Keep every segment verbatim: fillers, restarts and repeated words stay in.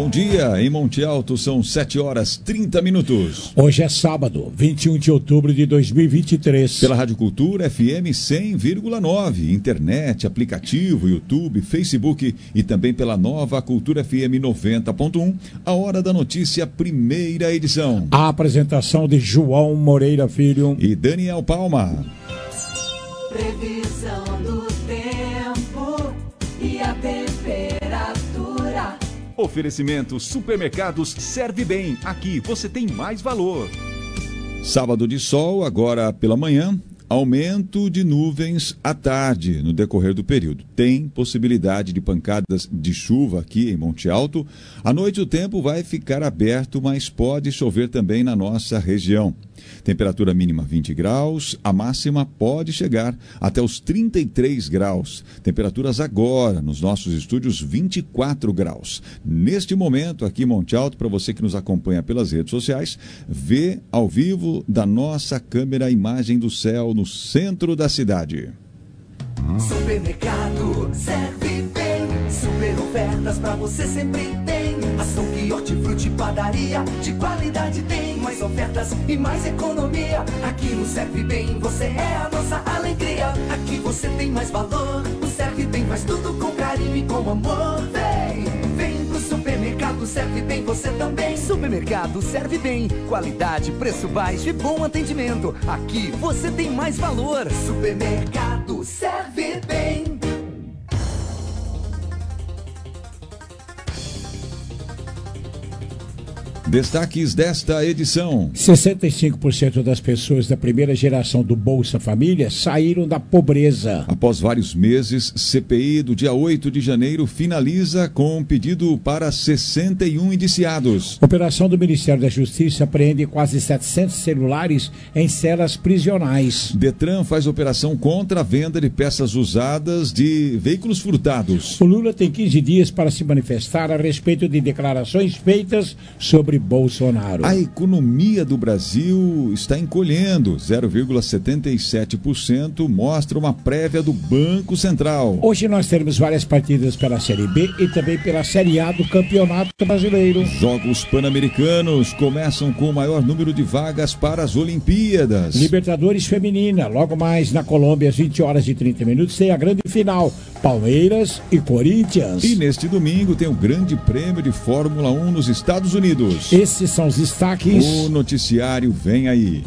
bom dia. Em Monte Alto são sete horas e trinta minutos. Hoje é sábado, vinte e um de outubro de dois mil e vinte e três. Pela Rádio Cultura F M cem vírgula nove, internet, aplicativo, YouTube, Facebook e também pela nova Cultura F M noventa ponto um, a Hora da Notícia, primeira edição. A apresentação de João Moreira Filho e Daniel Palma. Previsão do tempo e a temperatura. Oferecimento Supermercados Serve Bem. Aqui você tem mais valor. Sábado de sol, agora pela manhã. Aumento de nuvens à tarde, no decorrer do período. Tem possibilidade de pancadas de chuva aqui em Monte Alto. À noite o tempo vai ficar aberto, mas pode chover também na nossa região. Temperatura mínima vinte graus, a máxima pode chegar até os trinta e três graus. Temperaturas agora, nos nossos estúdios, vinte e quatro graus. Neste momento, aqui em Monte Alto, para você que nos acompanha pelas redes sociais, vê ao vivo da nossa câmera a imagem do céu no centro da cidade. Supermercado Serve Bem, super ofertas pra você sempre tem. Açougue, hortifruti, padaria, de qualidade tem. Mais ofertas e mais economia. Aqui no Serve Bem você é a nossa alegria. Aqui você tem mais valor. O Serve Bem faz tudo com carinho e com amor. Vem, vem pro Supermercado Serve Bem você também. Supermercado Serve Bem, qualidade, preço baixo e bom atendimento. Aqui você tem mais valor. Supermercado Serve Bem. Destaques desta edição. sessenta e cinco por cento das pessoas da primeira geração do Bolsa Família saíram da pobreza. Após vários meses, C P I do dia oito de janeiro finaliza com um pedido para sessenta e um indiciados. Operação do Ministério da Justiça apreende quase setecentos celulares em celas prisionais. Detran faz operação contra a venda de peças usadas de veículos furtados. O Lula tem quinze dias para se manifestar a respeito de declarações feitas sobre Bolsonaro. A economia do Brasil está encolhendo, zero vírgula setenta e sete por cento, mostra uma prévia do Banco Central. Hoje nós teremos várias partidas pela Série B e também pela Série A do Campeonato Brasileiro. Jogos Pan-Americanos começam com o maior número de vagas para as Olimpíadas. Libertadores Feminina, logo mais na Colômbia, às vinte horas e trinta minutos, tem a grande final, Palmeiras e Corinthians. E neste domingo tem o Grande Prêmio de Fórmula um nos Estados Unidos. Esses são os destaques. O noticiário vem aí.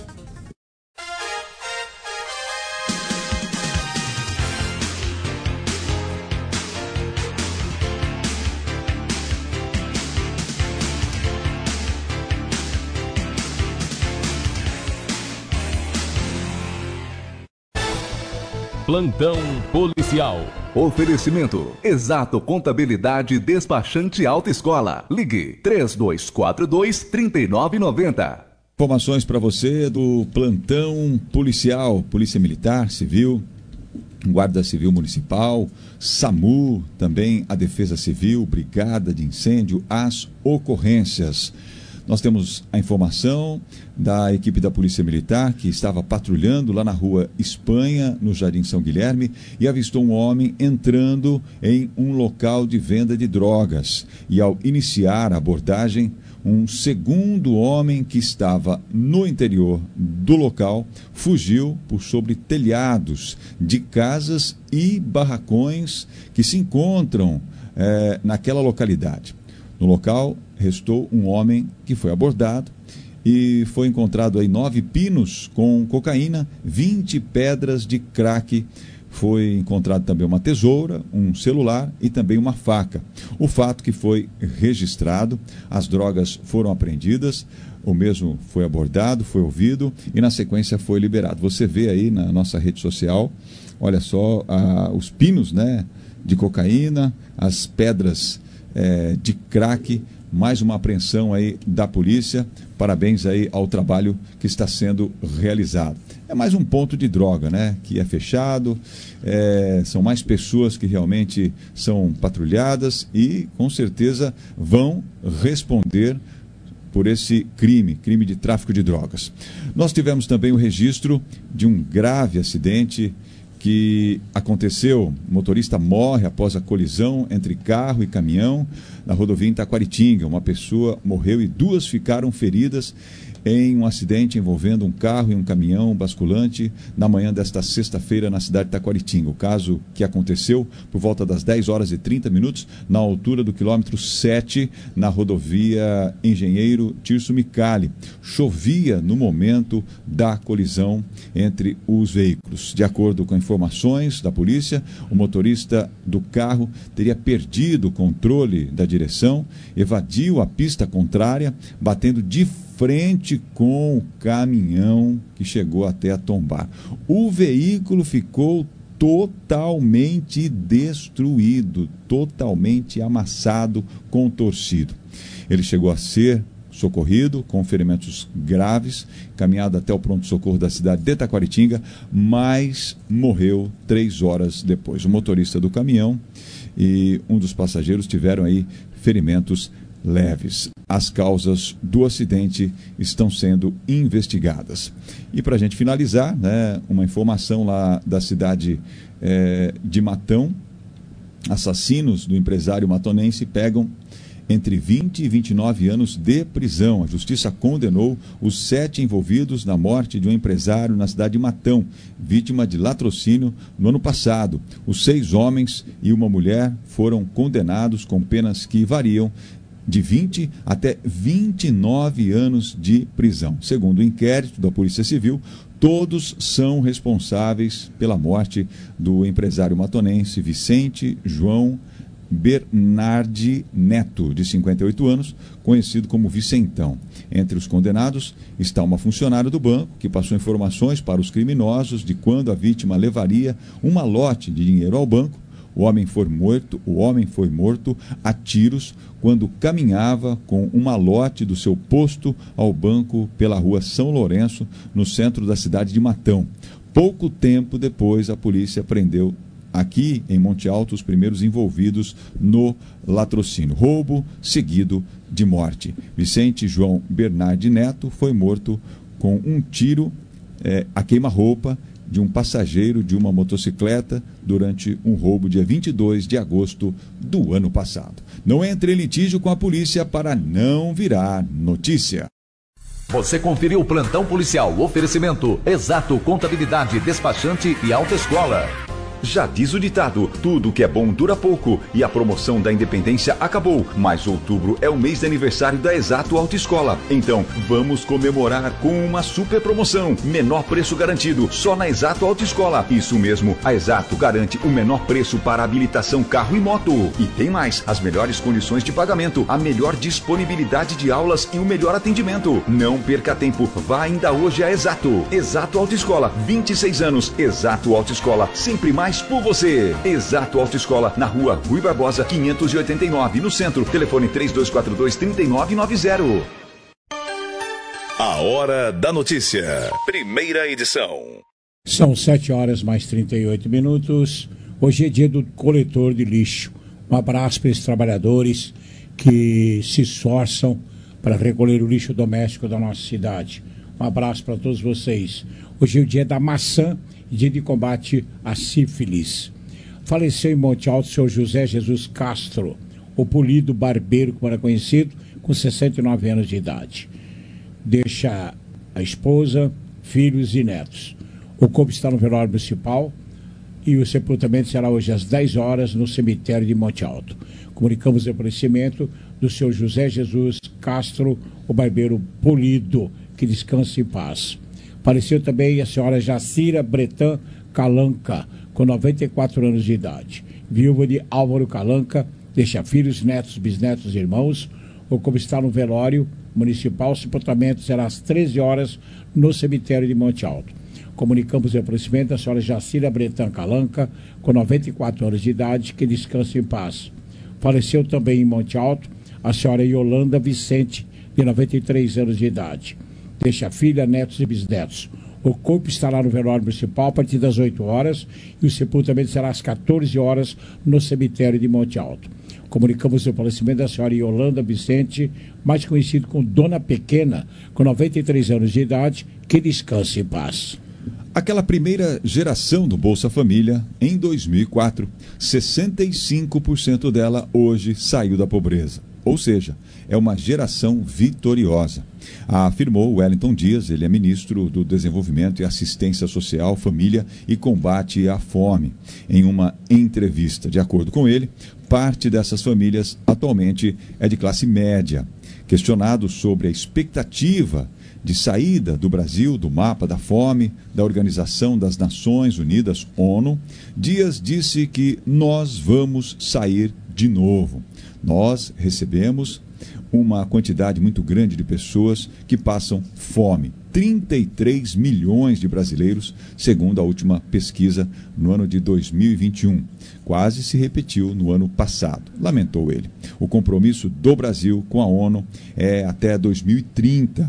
Plantão policial. Oferecimento Exato Contabilidade Despachante Autoescola. Ligue três dois quatro dois, três nove nove zero. Informações para você do Plantão Policial, Polícia Militar, Civil, Guarda Civil Municipal, SAMU, também a Defesa Civil, Brigada de Incêndio, as ocorrências. Nós temos a informação da equipe da Polícia Militar que estava patrulhando lá na rua Espanha, no Jardim São Guilherme, e avistou um homem entrando em um local de venda de drogas. E ao iniciar a abordagem, um segundo homem que estava no interior do local fugiu por sobre telhados de casas e barracões que se encontram eh, naquela localidade. No local, restou um homem que foi abordado e foi encontrado aí nove pinos com cocaína, vinte pedras de crack. Foi encontrado também uma tesoura, um celular e também uma faca. O fato que foi registrado, as drogas foram apreendidas, o mesmo foi abordado, foi ouvido e na sequência foi liberado. Você vê aí na nossa rede social, olha só, ah, os pinos, né, de cocaína, as pedras eh, de crack. Mais uma apreensão aí da polícia. Parabéns aí ao trabalho que está sendo realizado. É mais um ponto de droga, né? Que é fechado, é, são mais pessoas que realmente são patrulhadas e com certeza vão responder por esse crime, crime de tráfico de drogas. Nós tivemos também o registro de um grave acidente que aconteceu. O motorista morre após a colisão entre carro e caminhão na rodovia em Taquaritinga. Uma pessoa morreu e duas ficaram feridas em um acidente envolvendo um carro e um caminhão basculante na manhã desta sexta-feira na cidade de Taquaritinga. O caso que aconteceu por volta das dez horas e trinta minutos na altura do quilômetro sete na rodovia Engenheiro Tirso Micali. Chovia no momento da colisão entre os veículos. De acordo com informações da polícia, o motorista do carro teria perdido o controle da direção, evadiu a pista contrária, batendo de frente com o caminhão que chegou até a tombar. O veículo ficou totalmente destruído, totalmente amassado, contorcido. Ele chegou a ser socorrido com ferimentos graves, caminhado até o pronto-socorro da cidade de Taquaritinga, mas morreu três horas depois. O motorista do caminhão e um dos passageiros tiveram aí ferimentos leves. As causas do acidente estão sendo investigadas. E para a gente finalizar, né, uma informação lá da cidade é, de Matão: assassinos do empresário matonense pegam entre vinte e vinte e nove anos de prisão. A justiça condenou os sete envolvidos na morte de um empresário na cidade de Matão, vítima de latrocínio no ano passado. Os seis homens e uma mulher foram condenados com penas que variam de vinte até vinte e nove anos de prisão. Segundo o inquérito da Polícia Civil, todos são responsáveis pela morte do empresário matonense Vicente João Bernardi Neto, de cinquenta e oito anos, conhecido como Vicentão. Entre os condenados está uma funcionária do banco que passou informações para os criminosos de quando a vítima levaria um malote de dinheiro ao banco. O homem foi morto, o homem foi morto a tiros quando caminhava com um malote do seu posto ao banco pela rua São Lourenço, no centro da cidade de Matão. Pouco tempo depois, a polícia prendeu aqui em Monte Alto os primeiros envolvidos no latrocínio, roubo seguido de morte. Vicente João Bernardi Neto foi morto com um tiro é, a queima-roupa de um passageiro de uma motocicleta durante um roubo dia vinte e dois de agosto do ano passado. Não entre em litígio com a polícia para não virar notícia. Você conferiu o Plantão Policial, oferecimento Exato Contabilidade, Despachante e Autoescola. Já diz o ditado, tudo que é bom dura pouco, e a promoção da Independência acabou, mas outubro é o mês de aniversário da Exato Autoescola. Então, vamos comemorar com uma super promoção, menor preço garantido, só na Exato Autoescola. Isso mesmo, a Exato garante o menor preço para habilitação carro e moto. E tem mais, as melhores condições de pagamento, a melhor disponibilidade de aulas e o melhor atendimento. Não perca tempo, vá ainda hoje a Exato. Exato Autoescola, vinte e seis anos, Exato Autoescola, sempre mais por você. Exato Autoescola, na rua Rui Barbosa, quinhentos e oitenta e nove, no centro. Telefone três dois quatro dois, três nove nove zero. A Hora da Notícia, primeira edição. São sete horas mais trinta e oito minutos. Hoje é dia do coletor de lixo. Um abraço para esses trabalhadores que se esforçam para recolher o lixo doméstico da nossa cidade. Um abraço para todos vocês. Hoje é o dia da maçã, dia de combate à sífilis. Faleceu em Monte Alto o senhor José Jesus Castro, o polido barbeiro, como era conhecido, com sessenta e nove anos de idade. Deixa a esposa, filhos e netos. O corpo está no velório municipal e o sepultamento será hoje às dez horas no cemitério de Monte Alto. Comunicamos o falecimento do senhor José Jesus Castro, o barbeiro polido, que descanse em paz. Faleceu também a senhora Jacira Bretan Calanca, com noventa e quatro anos de idade. Viúva de Álvaro Calanca, deixa filhos, netos, bisnetos e irmãos. O como está no velório municipal, o sepultamento será às treze horas no cemitério de Monte Alto. Comunicamos o falecimento da senhora Jacira Bretan Calanca, com noventa e quatro anos de idade, que descansa em paz. Faleceu também em Monte Alto a senhora Yolanda Vicente, de noventa e três anos de idade. Deixa filha, netos e bisnetos. O corpo estará no velório municipal a partir das oito horas e o sepultamento será às quatorze horas no cemitério de Monte Alto. Comunicamos o falecimento da senhora Yolanda Vicente, mais conhecido como Dona Pequena, com noventa e três anos de idade, que descanse em paz. Aquela primeira geração do Bolsa Família, em dois mil e quatro, sessenta e cinco por cento dela hoje saiu da pobreza. Ou seja, é uma geração vitoriosa. Afirmou Wellington Dias, ele é ministro do Desenvolvimento e Assistência Social, Família e Combate à Fome, em uma entrevista. De acordo com ele, parte dessas famílias atualmente é de classe média. Questionado sobre a expectativa de saída do Brasil do mapa da fome da Organização das Nações Unidas, ONU, Dias disse que nós vamos sair de novo. Nós recebemos uma quantidade muito grande de pessoas que passam fome. trinta e três milhões de brasileiros, segundo a última pesquisa no ano de dois mil e vinte e um. Quase se repetiu no ano passado, lamentou ele. O compromisso do Brasil com a ONU é até dois mil e trinta,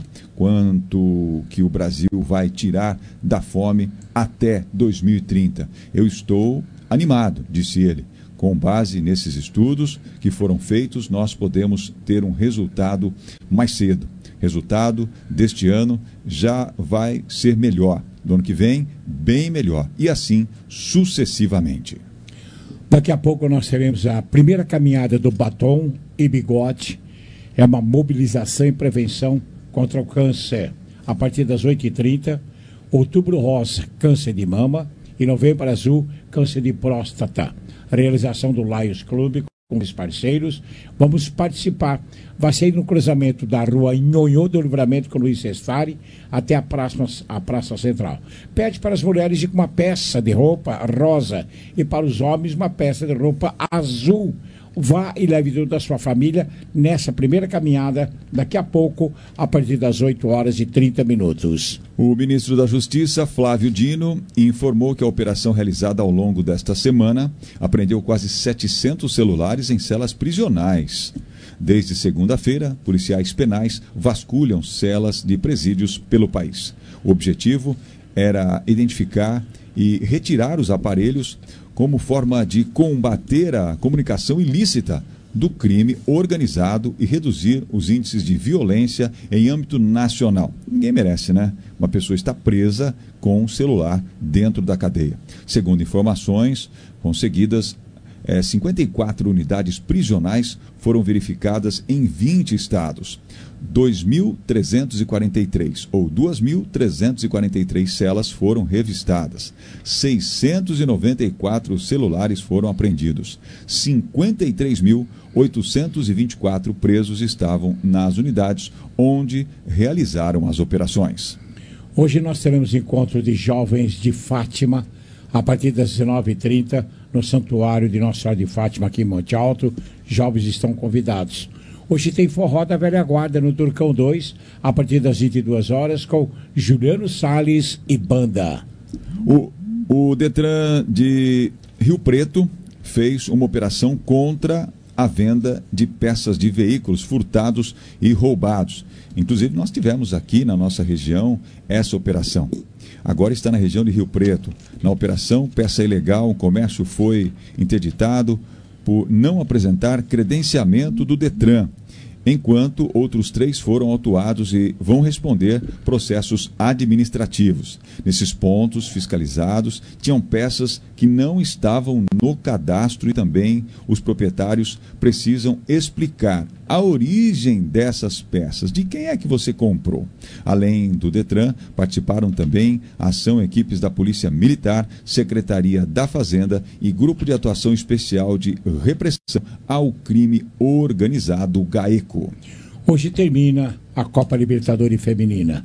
quanto que o Brasil vai tirar da fome até dois mil e trinta. Eu estou animado, disse ele. Com base nesses estudos que foram feitos, nós podemos ter um resultado mais cedo. Resultado deste ano já vai ser melhor. Do ano que vem, bem melhor. E assim sucessivamente. Daqui a pouco nós teremos a primeira caminhada do Batom e Bigode. É uma mobilização e prevenção contra o câncer. A partir das oito e trinta, Outubro Rosa, câncer de mama, e Novembro Azul, câncer de próstata. Realização do Lions Club com os parceiros. Vamos participar. Vai ser no cruzamento da rua Nhonhô do Livramento com Luiz Sestari até a praça, a praça Central. Pede para as mulheres ir com uma peça de roupa rosa e para os homens uma peça de roupa azul. Vá e leve toda a sua família nessa primeira caminhada daqui a pouco, a partir das oito horas e trinta minutos. O ministro da Justiça, Flávio Dino, informou que a operação realizada ao longo desta semana apreendeu quase setecentos celulares em celas prisionais. Desde segunda-feira, policiais penais vasculham celas de presídios pelo país. O objetivo era identificar e retirar os aparelhos como forma de combater a comunicação ilícita do crime organizado e reduzir os índices de violência em âmbito nacional. Ninguém merece, né? Uma pessoa está presa com um celular dentro da cadeia. Segundo informações conseguidas, é, cinquenta e quatro unidades prisionais foram verificadas em vinte estados. dois mil trezentos e quarenta e três ou duas mil trezentos e quarenta e três celas foram revistadas. seiscentos e noventa e quatro celulares foram apreendidos. cinquenta e três mil oitocentos e vinte e quatro presos estavam nas unidades onde realizaram as operações. Hoje nós teremos encontro de jovens de Fátima a partir das dezenove e trinta no Santuário de Nossa Senhora de Fátima aqui em Monte Alto. Jovens estão convidados. Hoje tem forró da velha guarda no Turcão dois, a partir das vinte e duas horas, com Juliano Salles e banda. O, o Detran de Rio Preto fez uma operação contra a venda de peças de veículos furtados e roubados. Inclusive, nós tivemos aqui na nossa região essa operação. Agora está na região de Rio Preto. Na operação Peça Ilegal, o comércio foi interditado por não apresentar credenciamento do Detran, enquanto outros três foram autuados e vão responder processos administrativos. Nesses pontos fiscalizados, tinham peças que não estavam no cadastro e também os proprietários precisam explicar a origem dessas peças, de quem é que você comprou. Além do Detran, participaram também a ação equipes da Polícia Militar, Secretaria da Fazenda e Grupo de Atuação Especial de Repressão ao Crime Organizado, GAECO. Hoje termina a Copa Libertadores Feminina.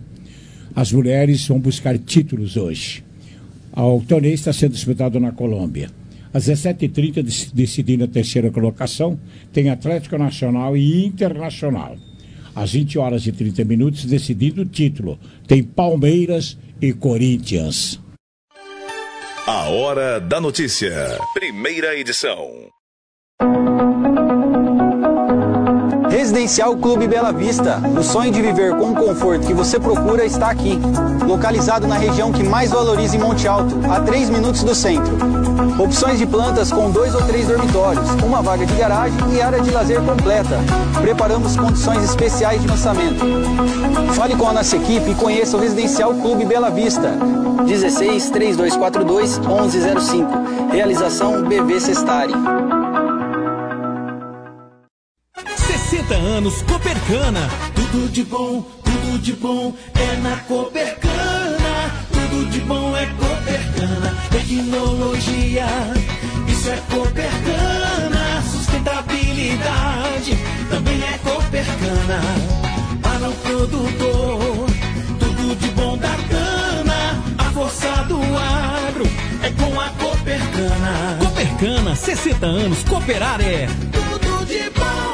As mulheres vão buscar títulos hoje. O torneio está sendo disputado na Colômbia. Às dezessete e trinta, decidindo a terceira colocação, tem Atlético Nacional e Internacional. Às vinte horas e trinta minutos, decidindo o título, tem Palmeiras e Corinthians. A Hora da Notícia. Primeira edição. Residencial Clube Bela Vista. O sonho de viver com o conforto que você procura está aqui. Localizado na região que mais valoriza em Monte Alto, a três minutos do centro. Opções de plantas com dois ou três dormitórios, uma vaga de garagem e área de lazer completa. Preparamos condições especiais de lançamento. Fale com a nossa equipe e conheça o Residencial Clube Bela Vista. dezesseis, trinta e dois quarenta e dois, onze zero cinco. Realização B V Sestari. sessenta anos Copercana. Tudo de bom, tudo de bom é na Copercana. Tudo de bom é Copercana. Tecnologia, isso é Copercana. Sustentabilidade também é Copercana. Para o produtor, tudo de bom da cana. A força do agro é com a Copercana. Copercana, sessenta anos, cooperar é tudo de bom.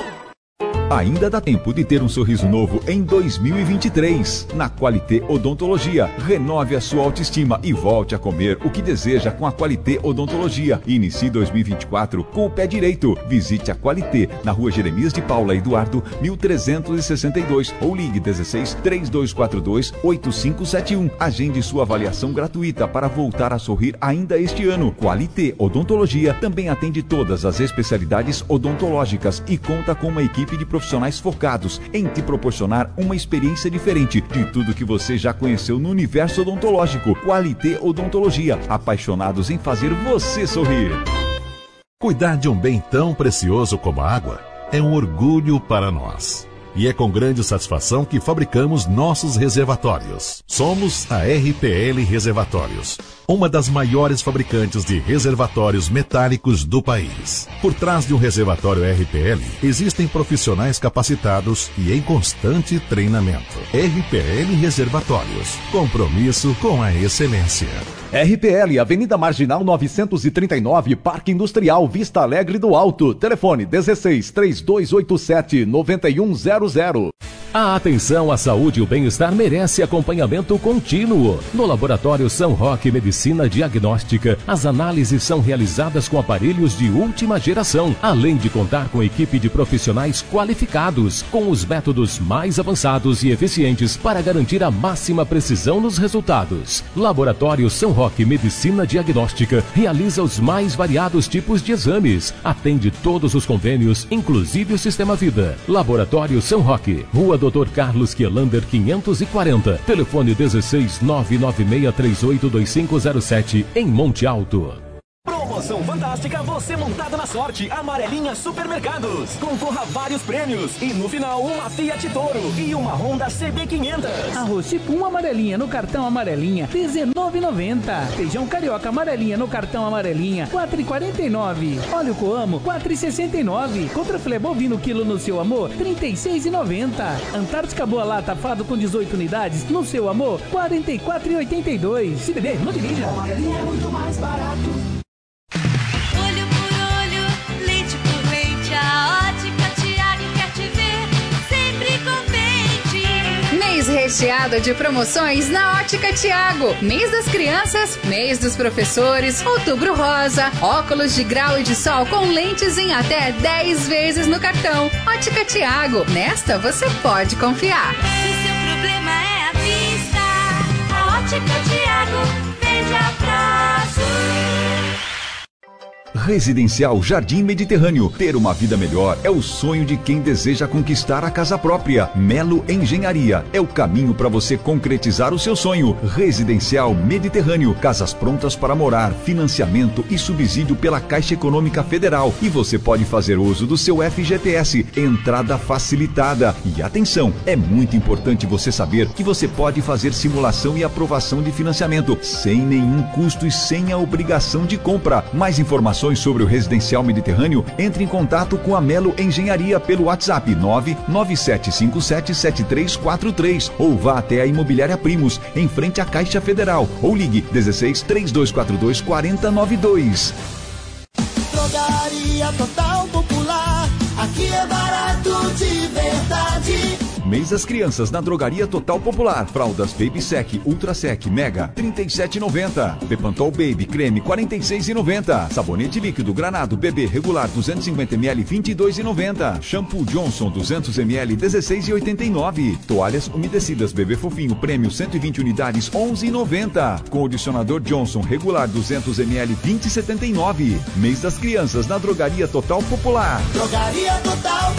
Ainda dá tempo de ter um sorriso novo em dois mil e vinte e três. Na Qualité Odontologia, renove a sua autoestima e volte a comer o que deseja com a Qualité Odontologia. Inicie dois mil e vinte e quatro com o pé direito. Visite a Qualité na Rua Jeremias de Paula Eduardo, mil trezentos e sessenta e dois ou ligue dezesseis, trinta e dois quarenta e dois, oitenta e cinco setenta e um. Agende sua avaliação gratuita para voltar a sorrir ainda este ano. Qualité Odontologia também atende todas as especialidades odontológicas e conta com uma equipe de profissionais focados em te proporcionar uma experiência diferente de tudo que você já conheceu no universo odontológico. Qualité Odontologia, apaixonados em fazer você sorrir. Cuidar de um bem tão precioso como a água é um orgulho para nós. E é com grande satisfação que fabricamos nossos reservatórios. Somos a R P L Reservatórios, uma das maiores fabricantes de reservatórios metálicos do país. Por trás de um reservatório R P L, existem profissionais capacitados e em constante treinamento. R P L Reservatórios, compromisso com a excelência. R P L, Avenida Marginal novecentos e trinta e nove, Parque Industrial, Vista Alegre do Alto. Telefone dezesseis, trinta e dois oitenta e sete, noventa e um zero zero. A atenção à saúde e o bem-estar merece acompanhamento contínuo. No Laboratório São Roque Medicina Diagnóstica, as análises são realizadas com aparelhos de última geração, além de contar com equipe de profissionais qualificados, com os métodos mais avançados e eficientes para garantir a máxima precisão nos resultados. Laboratório São Roque Medicina Diagnóstica realiza os mais variados tipos de exames, atende todos os convênios, inclusive o Sistema Vida. Laboratório São Roque, Rua doutor Carlos Quielander quinhentos e quarenta, telefone dezesseis, nove nove seis três oito dois cinco zero sete, em Monte Alto. Promoção fantástica, você montado na sorte, Amarelinha Supermercados. Concorra a vários prêmios e no final uma Fiat Toro e uma Honda C B quinhentos. Arroz tipo um Amarelinha no cartão Amarelinha, dezenove reais e noventa centavos. Feijão carioca Amarelinha no cartão Amarelinha, quatro reais e quarenta e nove centavos. Óleo Coamo, quatro reais e sessenta e nove centavos. Contrafilé bovino quilo no Seu Amor, trinta e seis reais e noventa centavos. Antártica Boa Lata Fado com dezoito unidades no Seu Amor, quarenta e quatro reais e oitenta e dois centavos. Se beber, não dirija. Amarelinha é muito mais barato. Recheado de promoções na Ótica Tiago. Mês das crianças, mês dos professores, outubro rosa, óculos de grau e de sol com lentes em até dez vezes no cartão. Ótica Tiago, nesta você pode confiar. Se seu problema é a vista, a Ótica Tiago veja prazo. Residencial Jardim Mediterrâneo. Ter uma vida melhor é o sonho de quem deseja conquistar a casa própria. Melo Engenharia é o caminho para você concretizar o seu sonho. Residencial Mediterrâneo. Casas prontas para morar, financiamento e subsídio pela Caixa Econômica Federal. E você pode fazer uso do seu F G T S. Entrada facilitada. E atenção, é muito importante você saber que você pode fazer simulação e aprovação de financiamento sem nenhum custo e sem a obrigação de compra. Mais informações sobre o Residencial Mediterrâneo, entre em contato com a Melo Engenharia pelo WhatsApp nove nove sete cinco sete sete três quatro três ou vá até a Imobiliária Primos, em frente à Caixa Federal, ou ligue dezesseis, trinta e dois quarenta e dois, quarenta noventa e dois. Drogaria Total Popular, aqui é barato de verdade. Mês das crianças na Drogaria Total Popular. Fraldas Baby Sec, Ultra Sec, Mega, trinta e sete reais e noventa centavos. Bepantol Baby Creme, quarenta e seis reais e noventa centavos. Sabonete líquido Granado Bebê regular duzentos e cinquenta mililitros, vinte e dois reais e noventa centavos. Shampoo Johnson duzentos mililitros, dezesseis reais e oitenta e nove centavos. Toalhas umedecidas Bebê Fofinho Prêmio cento e vinte unidades, onze reais e noventa centavos. Condicionador Johnson regular duzentos mililitros, vinte reais e setenta e nove centavos. Mês das crianças na Drogaria Total Popular. Drogaria Total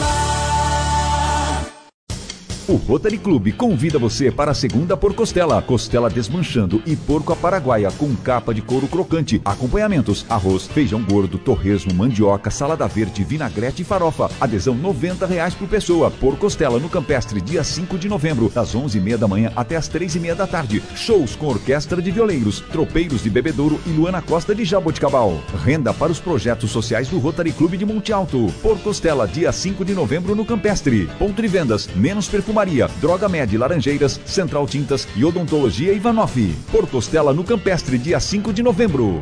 Popular. O Rotary Club convida você para a segunda por costela, costela desmanchando e porco à paraguaia com capa de couro crocante, acompanhamentos, arroz, feijão gordo, torresmo, mandioca, salada verde, vinagrete e farofa. Adesão noventa reais por pessoa. Por costela no Campestre, dia cinco de novembro, das onze e meia da manhã até as três e meia da tarde. Shows com orquestra de violeiros, tropeiros de Bebedouro e Luana Costa de Jaboticabal. Renda para os projetos sociais do Rotary Club de Monte Alto. Por costela, dia cinco de novembro no Campestre. Ponto de vendas, menos perfumaria, Droga Med Laranjeiras, Central Tintas e Odontologia Ivanoff. Por costela no Campestre, dia cinco de novembro.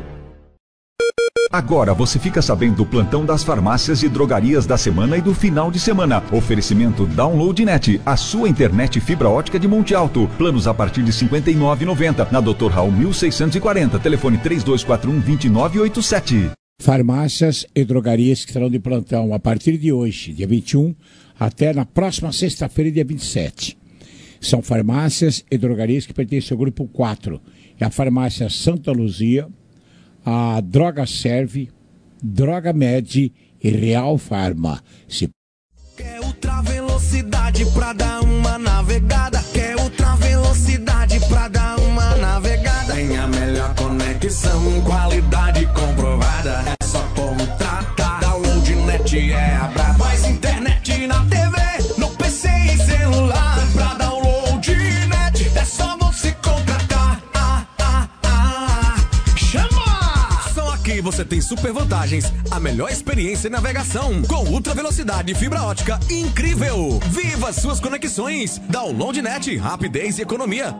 Agora você fica sabendo do plantão das farmácias e drogarias da semana e do final de semana. Oferecimento DownloadNet, a sua internet fibra ótica de Monte Alto. Planos a partir de cinquenta e nove reais e noventa centavos. Na doutor Raul mil seiscentos e quarenta. Telefone três dois quatro um, dois nove oito sete. Farmácias e drogarias que estarão de plantão a partir de hoje, dia vinte e um, até na próxima sexta-feira, dia vinte e sete. São farmácias e drogarias que pertencem ao grupo quatro. É a farmácia Santa Luzia, a Droga Serve, Droga Med e Real Farma. Se... Quer ultra velocidade pra dar uma navegada? Quer ultra velocidade pra dar uma navegada? Tem a melhor conexão, qualidade comprovada. É só contratar. DownloadNet é a braba. Mais internet na T V, no P C e celular. Pra DownloadNet é só você contratar. Ah, ah, ah. Chama! Só aqui você tem super vantagens. A melhor experiência em navegação com ultra velocidade e fibra ótica incrível. Viva suas conexões. DownloadNet, rapidez e economia.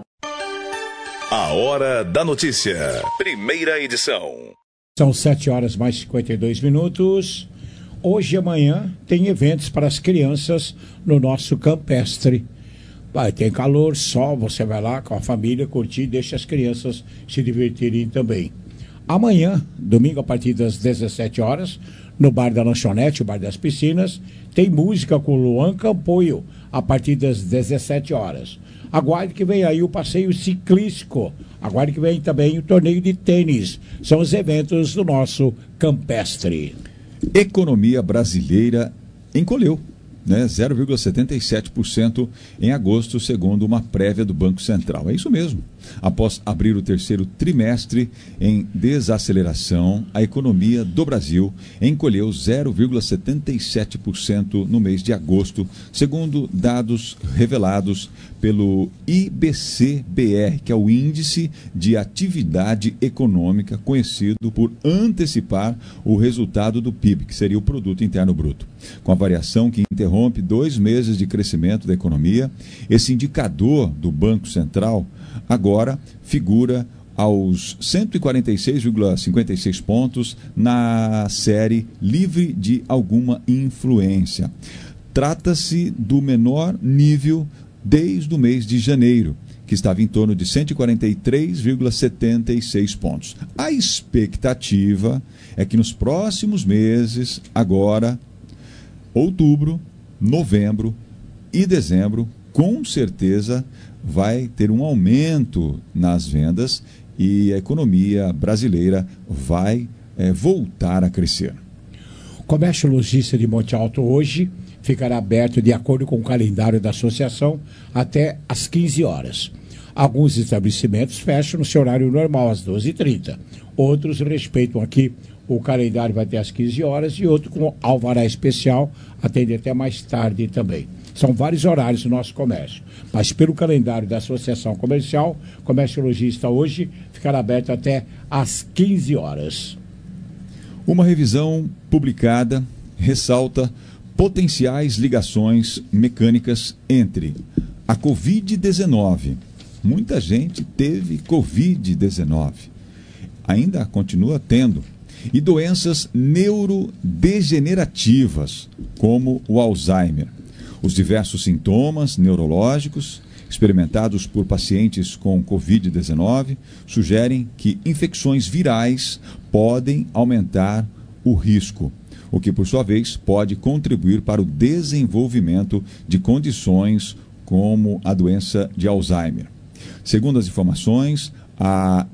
A Hora da Notícia. Primeira edição. São sete horas mais cinquenta e dois minutos. Hoje e amanhã tem eventos para as crianças no nosso campestre. Vai, tem calor, sol, você vai lá com a família curtir e deixa as crianças se divertirem também. Amanhã, domingo, a partir das dezessete horas, no Bar da Lanchonete, o Bar das Piscinas, tem música com Luan Campoio, a partir das dezessete horas. Aguarde que vem aí o passeio ciclístico. Aguarde que vem também o torneio de tênis. São os eventos do nosso campestre. Economia brasileira encolheu, né? zero vírgula setenta e sete por cento em agosto, segundo uma prévia do Banco Central. É isso mesmo. Após abrir o terceiro trimestre em desaceleração, a economia do Brasil encolheu zero vírgula setenta e sete por cento no mês de agosto, segundo dados revelados pelo I B C B R, que é o Índice de Atividade Econômica, conhecido por antecipar o resultado do P I B, que seria o Produto Interno Bruto. Com a variação que interrompe dois meses de crescimento da economia, esse indicador do Banco Central agora figura aos cento e quarenta e seis vírgula cinquenta e seis pontos na série livre de alguma influência. Trata-se do menor nível desde o mês de janeiro, que estava em torno de cento e quarenta e três vírgula setenta e seis pontos. A expectativa é que nos próximos meses, agora, outubro, novembro e dezembro, com certeza vai ter um aumento nas vendas e a economia brasileira vai é, voltar a crescer. O comércio logístico de Monte Alto hoje ficará aberto de acordo com o calendário da associação até às quinze horas. Alguns estabelecimentos fecham no seu horário normal, às doze e trinta. Outros respeitam aqui o calendário, vai até às quinze horas, e outro com alvará especial, atende até mais tarde também. São vários horários do nosso comércio. Mas pelo calendário da Associação Comercial, o comércio logista hoje ficará aberto até às quinze horas. Uma revisão publicada ressalta potenciais ligações mecânicas entre a covid dezenove. Muita gente teve covid dezenove. Ainda continua tendo. E doenças neurodegenerativas, como o Alzheimer. Os diversos sintomas neurológicos experimentados por pacientes com covid dezenove sugerem que infecções virais podem aumentar o risco, o que, por sua vez, pode contribuir para o desenvolvimento de condições como a doença de Alzheimer. Segundo as informações, a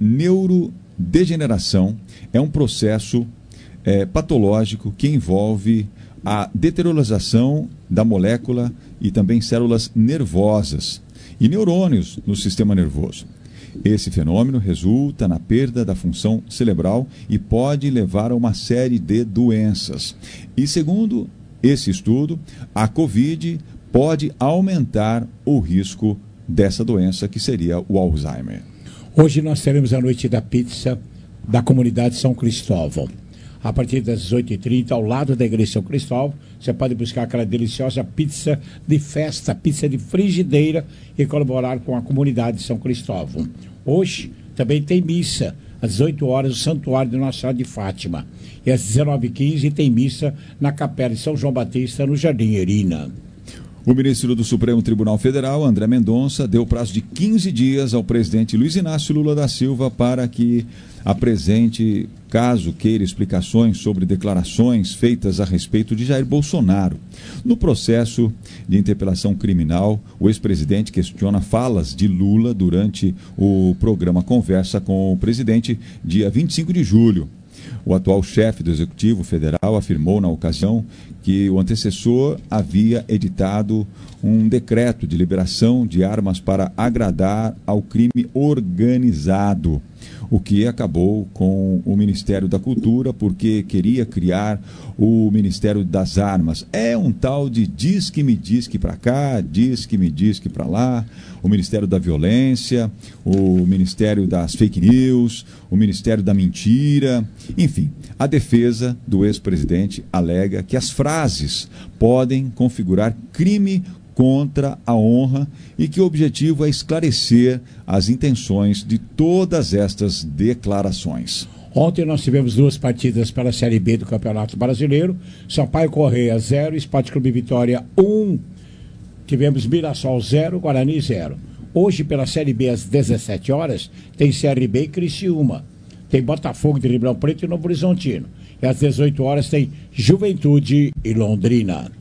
neurodegeneração é um processo é, patológico que envolve a deteriorização da molécula e também células nervosas e neurônios no sistema nervoso. Esse fenômeno resulta na perda da função cerebral e pode levar a uma série de doenças. E segundo esse estudo, a Covid pode aumentar o risco dessa doença, que seria o Alzheimer. Hoje nós teremos a noite da pizza da comunidade São Cristóvão. A partir das dezoito e trinta, ao lado da igreja São Cristóvão, você pode buscar aquela deliciosa pizza de festa, pizza de frigideira e colaborar com a comunidade de São Cristóvão. Hoje também tem missa, às dezoito horas, o Santuário de Nossa Senhora de Fátima. E às dezenove e quinze tem missa na Capela de São João Batista, no Jardim Erina. O ministro do Supremo Tribunal Federal, André Mendonça, deu prazo de quinze dias ao presidente Luiz Inácio Lula da Silva para que apresente, caso queira, explicações sobre declarações feitas a respeito de Jair Bolsonaro. No processo de interpelação criminal, o ex-presidente questiona falas de Lula durante o programa Conversa com o Presidente, dia vinte e cinco de julho. O atual chefe do Executivo Federal afirmou na ocasião que o antecessor havia editado um decreto de liberação de armas para agradar ao crime organizado, o que acabou com o Ministério da Cultura, porque queria criar o Ministério das Armas. É um tal de diz que me diz que para cá, diz que me diz que para lá, o Ministério da Violência, o Ministério das Fake News, o Ministério da Mentira. Enfim, a defesa do ex-presidente alega que as frases podem configurar crime contra a honra e que o objetivo é esclarecer as intenções de todas estas declarações. Ontem nós tivemos duas partidas para a Série B do Campeonato Brasileiro. Sampaio Correia zero, Sport Clube Vitória um. Tivemos Mirassol zero, Guarani zero. Hoje, pela Série B, às dezessete horas, tem C R B e Criciúma. Tem Botafogo de Ribeirão Preto e Novo Horizontino. E às dezoito horas tem Juventude e Londrina.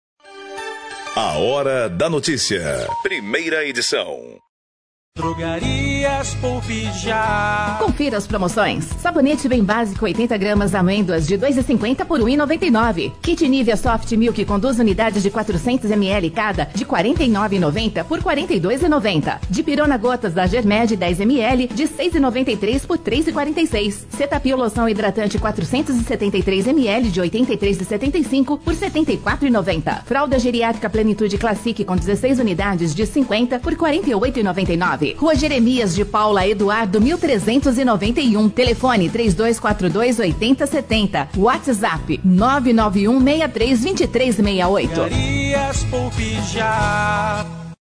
A Hora da Notícia. Primeira edição. Drogarias Poupe Já. Confira as promoções. Sabonete bem básico oitenta gramas amêndoas de dois reais e cinquenta por um real e noventa e nove centavos. Kit Nivea Soft Milk com duas unidades de quatrocentos mililitros cada de quarenta e nove reais e noventa centavos por quarenta e dois reais e noventa centavos. De Pirona Gotas da Germed dez mililitros de seis reais e noventa e três centavos por três reais e quarenta e seis centavos. Cetapil Loção Hidratante quatrocentos e setenta e três mililitros de oitenta e três reais e setenta e cinco centavos por setenta e quatro reais e noventa centavos. Fralda Geriátrica Plenitude Classic com dezesseis unidades de cinquenta reais por quarenta e oito reais e noventa e nove centavos. Rua Jeremias de Paula Eduardo mil trezentos e noventa e um. Telefone três dois quatro dois oito zero sete zero. WhatsApp nove nove um seis três dois três seis oito. Drogarias Poupe Já.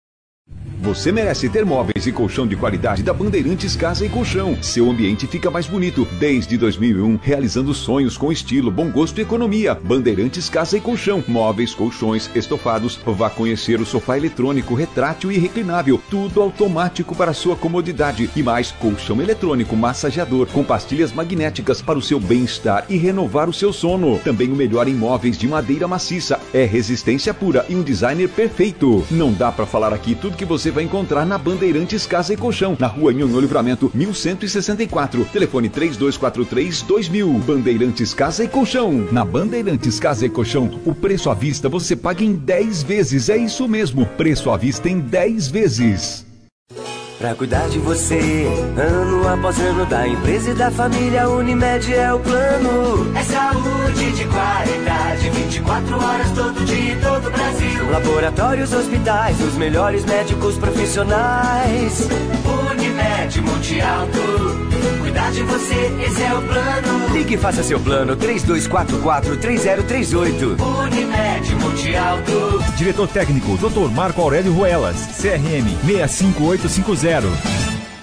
Você merece ter móveis e colchão de qualidade da Bandeirantes Casa e Colchão. Seu ambiente fica mais bonito. Desde dois mil e um, realizando sonhos com estilo, bom gosto e economia. Bandeirantes Casa e Colchão. Móveis, colchões, estofados. Vá conhecer o sofá eletrônico, retrátil e reclinável. Tudo automático para sua comodidade. E mais, colchão eletrônico massageador com pastilhas magnéticas para o seu bem-estar e renovar o seu sono. Também o melhor em móveis de madeira maciça. É resistência pura e um designer perfeito. Não dá para falar aqui tudo que você vai encontrar na Bandeirantes Casa e Colchão, na Rua Nhonhô Livramento, mil cento e sessenta e quatro. Telefone três dois quatro três dois mil. Bandeirantes Casa e Colchão. Na Bandeirantes Casa e Colchão, o preço à vista você paga em dez vezes. É isso mesmo, preço à vista em dez vezes. Pra cuidar de você, ano após ano, da empresa e da família, Unimed é o plano. É saúde de qualidade, vinte e quatro horas, todo dia e todo o Brasil. Laboratórios, hospitais, os melhores médicos profissionais. Unimed Multialto, cuidar de você, esse é o plano. Ligue e faça seu plano, três dois quatro quatro três zero três oito. Unimed Multialto. Diretor técnico, doutor Marco Aurélio Ruelas, C R M seis cinco oito cinco zero.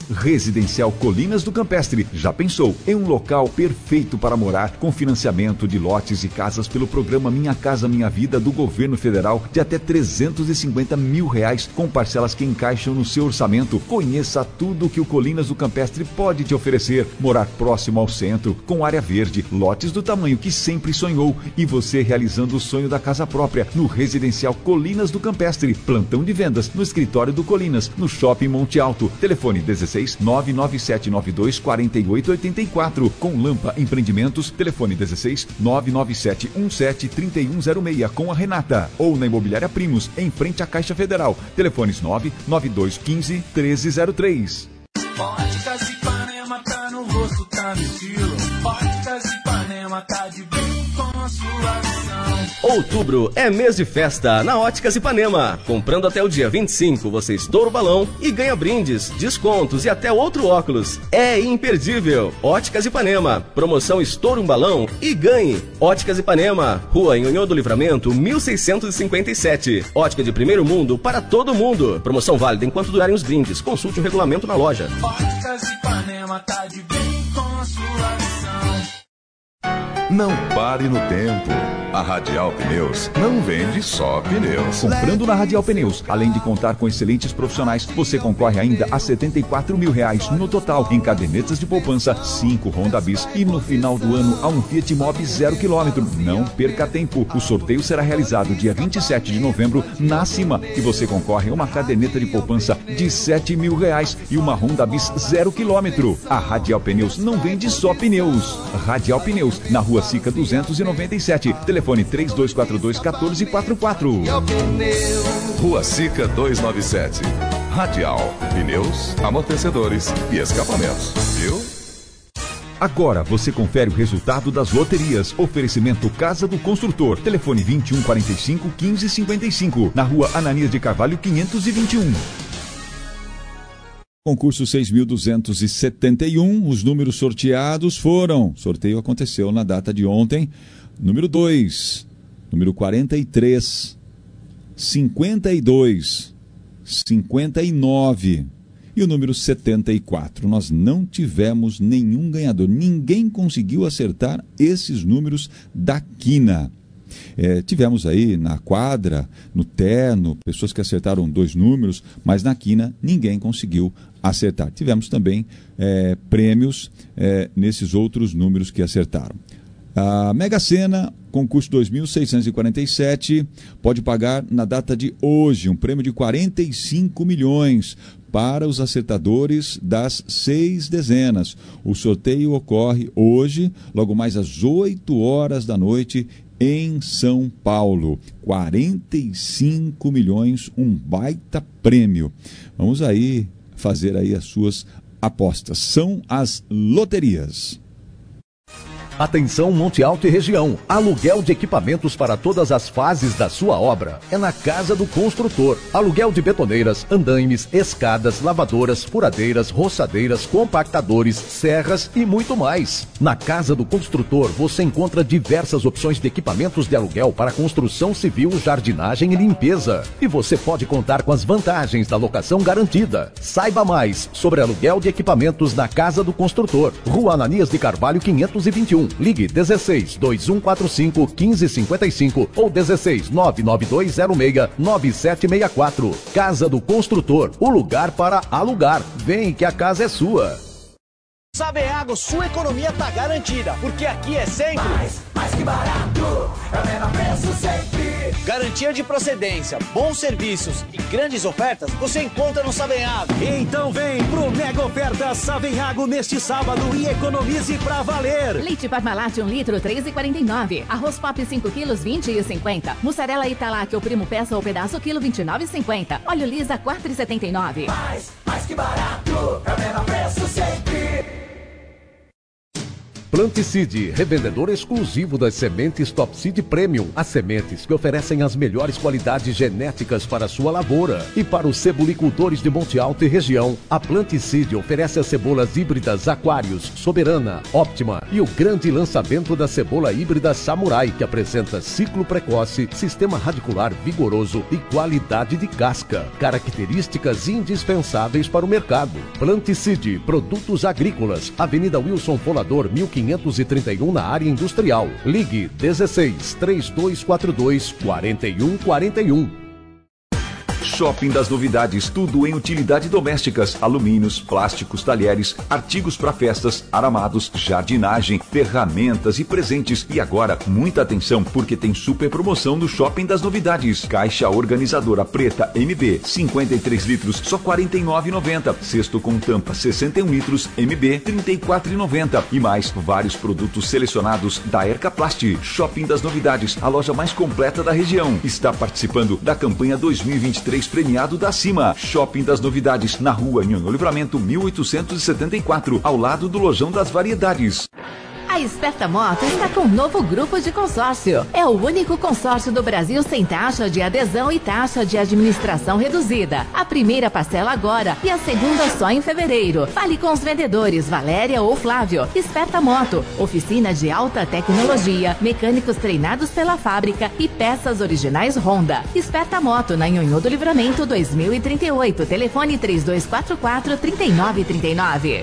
Residencial Colinas do Campestre. Já pensou em um local perfeito para morar, com financiamento de lotes e casas pelo programa Minha Casa Minha Vida do governo federal de até trezentos e cinquenta mil reais, com parcelas que encaixam no seu orçamento. Conheça tudo que o Colinas do Campestre pode te oferecer. Morar próximo ao centro, com área verde, lotes do tamanho que sempre sonhou e você realizando o sonho da casa própria no Residencial Colinas do Campestre. Plantão de vendas no escritório do Colinas, no Shopping Monte Alto. Telefone dezesseis nove nove sete nove dois quatro oito oito quatro. Com Lampa Empreendimentos, telefone dezesseis nove nove sete um sete três um zero seis com a Renata. Ou na Imobiliária Primos, em frente à Caixa Federal. Telefones nove nove dois um cinco um três zero três. Óticas Ipanema tá no rosto, tá no estilo. Óticas Ipanema tá de bem com a sua visão. Outubro é mês de festa na Óticas Ipanema. Comprando até o dia vinte e cinco, você estoura o balão e ganha brindes, descontos e até outro óculos. É imperdível. Óticas Ipanema. Promoção estoura um balão e ganhe. Óticas Ipanema. Rua Nhonhô do Livramento, mil seiscentos e cinquenta e sete. Ótica de primeiro mundo para todo mundo. Promoção válida enquanto durarem os brindes. Consulte o regulamento na loja. Óticas Ipanema tá de bem com a sua visão. Não pare no tempo. A Radial Pneus não vende só pneus. Comprando na Radial Pneus, além de contar com excelentes profissionais, você concorre ainda a setenta e quatro mil reais no total em cadernetas de poupança, cinco Honda Bis e no final do ano a um Fiat Mobi zero quilômetro. Não perca tempo. O sorteio será realizado dia vinte e sete de novembro na Cima e você concorre a uma caderneta de poupança de sete mil reais e uma Honda Bis zero quilômetro. A Radial Pneus não vende só pneus. Radial Pneus, na Rua Sica duzentos e noventa e sete. Telefone três dois quatro dois um quatro quatro quatro. Rua Sica duzentos e noventa e sete. Radial. Pneus, amortecedores e escapamentos. Viu? Agora você confere o resultado das loterias. Oferecimento Casa do Construtor. Telefone vinte e um quarenta e cinco, quinze cinquenta e cinco. Na Rua Ananias de Carvalho quinhentos e vinte e um. Concurso seis mil duzentos e setenta e um, os números sorteados foram, sorteio aconteceu na data de ontem, número dois, número quarenta e três, cinquenta e dois, cinquenta e nove e o número setenta e quatro. Nós não tivemos nenhum ganhador, ninguém conseguiu acertar esses números da quina. É, tivemos aí na quadra, no terno, pessoas que acertaram dois números, mas na quina ninguém conseguiu acertar. Tivemos também é, prêmios é, nesses outros números que acertaram. A Mega Sena, concurso dois mil seiscentos e quarenta e sete, pode pagar na data de hoje um prêmio de quarenta e cinco milhões para os acertadores das seis dezenas. O sorteio ocorre hoje, logo mais às oito horas da noite, em São Paulo. quarenta e cinco milhões, um baita prêmio. Vamos aí fazer aí as suas apostas. São as loterias. Atenção Monte Alto e região, aluguel de equipamentos para todas as fases da sua obra. É na Casa do Construtor. Aluguel de betoneiras, andaimes, escadas, lavadoras, furadeiras, roçadeiras, compactadores, serras e muito mais. Na Casa do Construtor você encontra diversas opções de equipamentos de aluguel para construção civil, jardinagem e limpeza. E você pode contar com as vantagens da locação garantida. Saiba mais sobre aluguel de equipamentos na Casa do Construtor. Rua Ananias de Carvalho quinhentos e vinte e um. Ligue dezesseis, dois um quatro cinco, quinze cinquenta e cinco ou dezesseis, nove nove dois zero seis, nove sete seis quatro. Casa do Construtor, o lugar para alugar. Vem que a casa é sua. Saveago, sua economia tá garantida, porque aqui é sempre mais, mais que barato, é o menor preço sempre. Garantia de procedência, bons serviços e grandes ofertas você encontra no Saveago. Então vem pro Mega Oferta Saveago neste sábado e economize pra valer. Leite Parmalat um litro, três reais e quarenta e nove centavos. Arroz Pop cinco quilos, vinte reais e cinquenta centavos. Mussarela Italac, o primo peça ou pedaço, quilo, vinte e nove reais e cinquenta centavos. Óleo Lisa, quatro reais e setenta e nove centavos. Mais, mais que barato, é o menor preço sempre. Planticide, revendedor exclusivo das sementes Top Seed Premium. As sementes que oferecem as melhores qualidades genéticas para a sua lavoura. E para os cebolicultores de Monte Alto e região, a Planticide oferece as cebolas híbridas Aquários, Soberana, Óptima e o grande lançamento da cebola híbrida Samurai, que apresenta ciclo precoce, sistema radicular vigoroso e qualidade de casca. Características indispensáveis para o mercado. Planticide, produtos agrícolas, Avenida Wilson Folador, mil quinhentos e trinta e um, na área industrial. Ligue dezesseis, três dois quatro dois, quatro um quatro um. Shopping das Novidades, tudo em utilidade domésticas, alumínios, plásticos, talheres, artigos para festas, aramados, jardinagem, ferramentas e presentes. E agora, muita atenção, porque tem super promoção no Shopping das Novidades. Caixa organizadora preta M B, cinquenta e três litros, só quarenta e nove reais e noventa centavos. Cesto com tampa, sessenta e um litros, M B, trinta e quatro reais e noventa centavos. E mais, vários produtos selecionados da Ercaplast. Shopping das Novidades, a loja mais completa da região. Está participando da campanha dois mil e vinte e três premiado da Cima. Shopping das Novidades, na rua Nhonhô Livramento, mil oitocentos e setenta e quatro, ao lado do Lojão das Variedades. A Esperta Moto está com um novo grupo de consórcio. É o único consórcio do Brasil sem taxa de adesão e taxa de administração reduzida. A primeira parcela agora e a segunda só em fevereiro. Fale com os vendedores Valéria ou Flávio. Esperta Moto, oficina de alta tecnologia, mecânicos treinados pela fábrica e peças originais Honda. Esperta Moto, na Nhonhô do Livramento dois mil e trinta e oito. Telefone três dois quatro quatro, três nove três nove.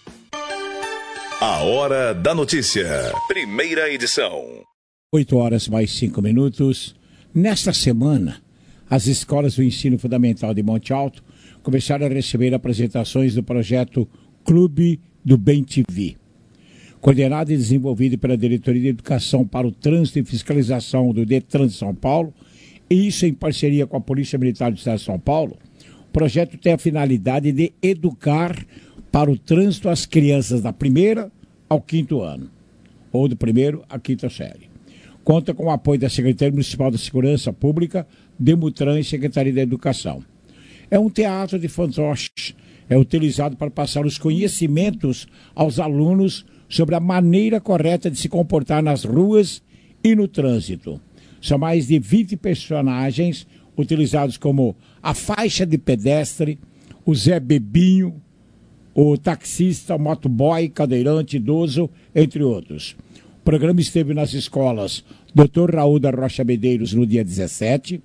A Hora da Notícia. Primeira edição. oito horas mais cinco minutos. Nesta semana, as escolas do ensino fundamental de Monte Alto começaram a receber apresentações do projeto Clube do Bem T V. Coordenado e desenvolvido pela Diretoria de Educação para o Trânsito e Fiscalização do Detran de São Paulo, e isso em parceria com a Polícia Militar do Estado de São Paulo, o projeto tem a finalidade de educar para o trânsito as crianças da primeira ao quinto ano, ou do primeiro à quinta série. Conta com o apoio da Secretaria Municipal da Segurança Pública, Demutran e Secretaria da Educação. É um teatro de fantoches, é utilizado para passar os conhecimentos aos alunos sobre a maneira correta de se comportar nas ruas e no trânsito. São mais de vinte personagens utilizados como a faixa de pedestre, o Zé Bebinho, o taxista, o motoboy, cadeirante, idoso, entre outros. O programa esteve nas escolas doutor Raul da Rocha Medeiros no dia dezessete,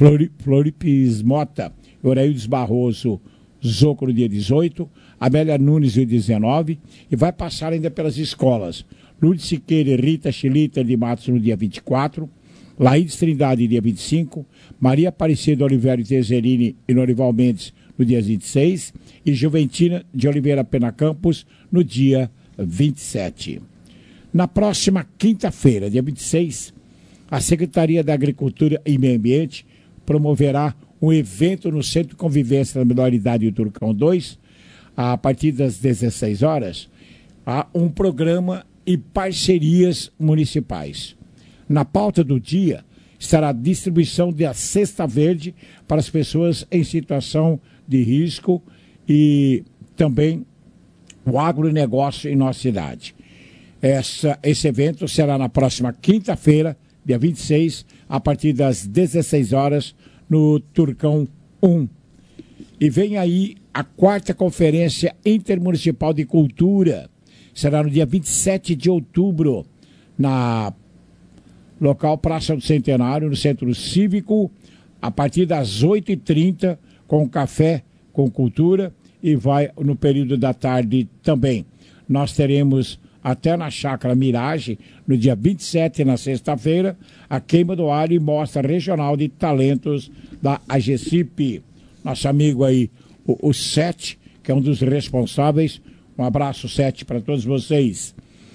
Floripes Mota e Oraildes Barroso Zoco no dia dezoito, Amélia Nunes no dia dezenove, e vai passar ainda pelas escolas Lourdes Siqueira e Rita Chilita de Matos no dia vinte e quatro, Laídes Trindade no dia vinte e cinco, Maria Aparecida Oliveira Tezerini e Norival Mendes no dia vinte e seis, e Juventina de Oliveira Pena Campos no dia vinte e sete. Na próxima quinta-feira, dia vinte e seis, a Secretaria da Agricultura e Meio Ambiente promoverá um evento no Centro de Convivência da Minoridade do Turcão dois, a partir das dezesseis horas, há um programa e parcerias municipais. Na pauta do dia estará a distribuição da cesta verde para as pessoas em situação de risco e também o agronegócio em nossa cidade. Essa, esse evento será na próxima quinta-feira, dia vinte e seis, a partir das dezesseis horas, no Turcão um. E vem aí a quarta Conferência Intermunicipal de Cultura. Será no dia vinte e sete de outubro, na local Praça do Centenário, no Centro Cívico, a partir das oito e trinta, com café com cultura, e vai no período da tarde também. Nós teremos até na Chácara Mirage, no dia vinte e sete, na sexta-feira, a queima do alho e mostra regional de talentos da AGECIP. Nosso amigo aí, o, o Sete, que é um dos responsáveis. Um abraço, Sete, para todos vocês.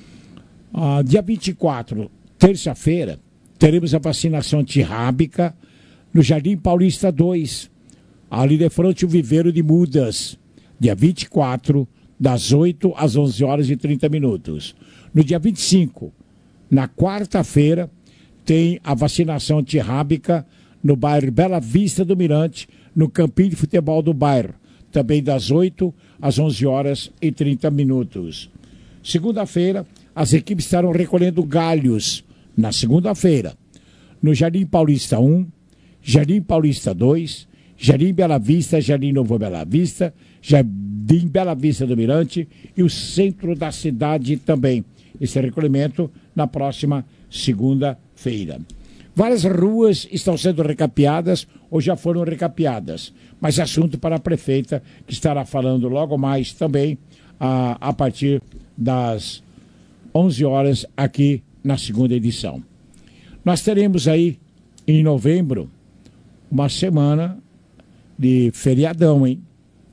Ah, dia vinte e quatro, terça-feira, teremos a vacinação antirrábica no Jardim Paulista dois, ali de frente ao Viveiro de Mudas, dia vinte e quatro, das oito às onze horas e trinta minutos. No dia vinte e cinco, na quarta-feira, tem a vacinação antirrábica no bairro Bela Vista do Mirante, no campinho de futebol do bairro, também das oito às onze horas e trinta minutos. Segunda-feira, as equipes estarão recolhendo galhos na segunda-feira, no Jardim Paulista um, Jardim Paulista dois, Jardim Bela Vista, Jardim Novo Bela Vista, Jardim Bela Vista do Mirante e o centro da cidade também. Esse recolhimento na próxima segunda-feira. Várias ruas estão sendo recapeadas ou já foram recapeadas, mas assunto para a prefeita, que estará falando logo mais também a, a partir das onze horas aqui na segunda edição. Nós teremos aí em novembro uma semana de feriadão, hein?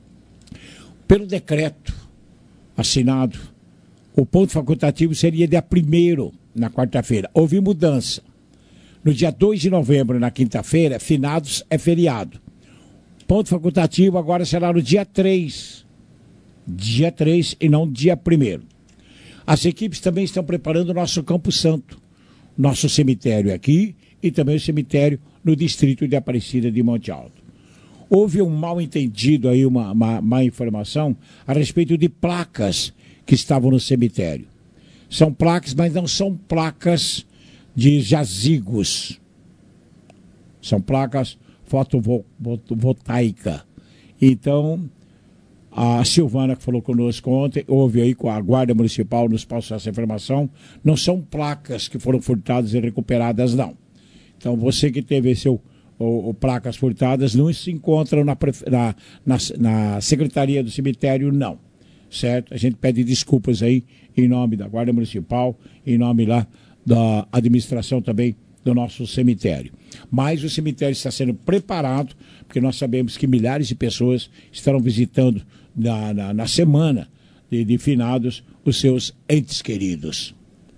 Pelo decreto assinado, o ponto facultativo seria dia primeiro, na quarta-feira. Houve mudança. No dia dois de novembro, na quinta-feira, finados é feriado. Ponto facultativo agora será no dia três. Dia três e não dia primeiro. As equipes também estão preparando o nosso Campo Santo. Nosso cemitério aqui e também o cemitério no distrito de Aparecida de Monte Alto. Houve um mal entendido aí, uma má, má informação a respeito de placas que estavam no cemitério. São placas, mas não são placas de jazigos. São placas fotovoltaicas. Então, a Silvana, que falou conosco ontem, houve aí com a Guarda Municipal, nos passou essa informação, não são placas que foram furtadas e recuperadas, não. Então, você que teve seu, o, o placas furtadas, não se encontram na, na, na, na Secretaria do Cemitério, não. Certo? A gente pede desculpas aí, em nome da Guarda Municipal, em nome lá da administração também do nosso cemitério. Mas o cemitério está sendo preparado, porque nós sabemos que milhares de pessoas estarão visitando na, na, na semana de, de finados os seus entes queridos.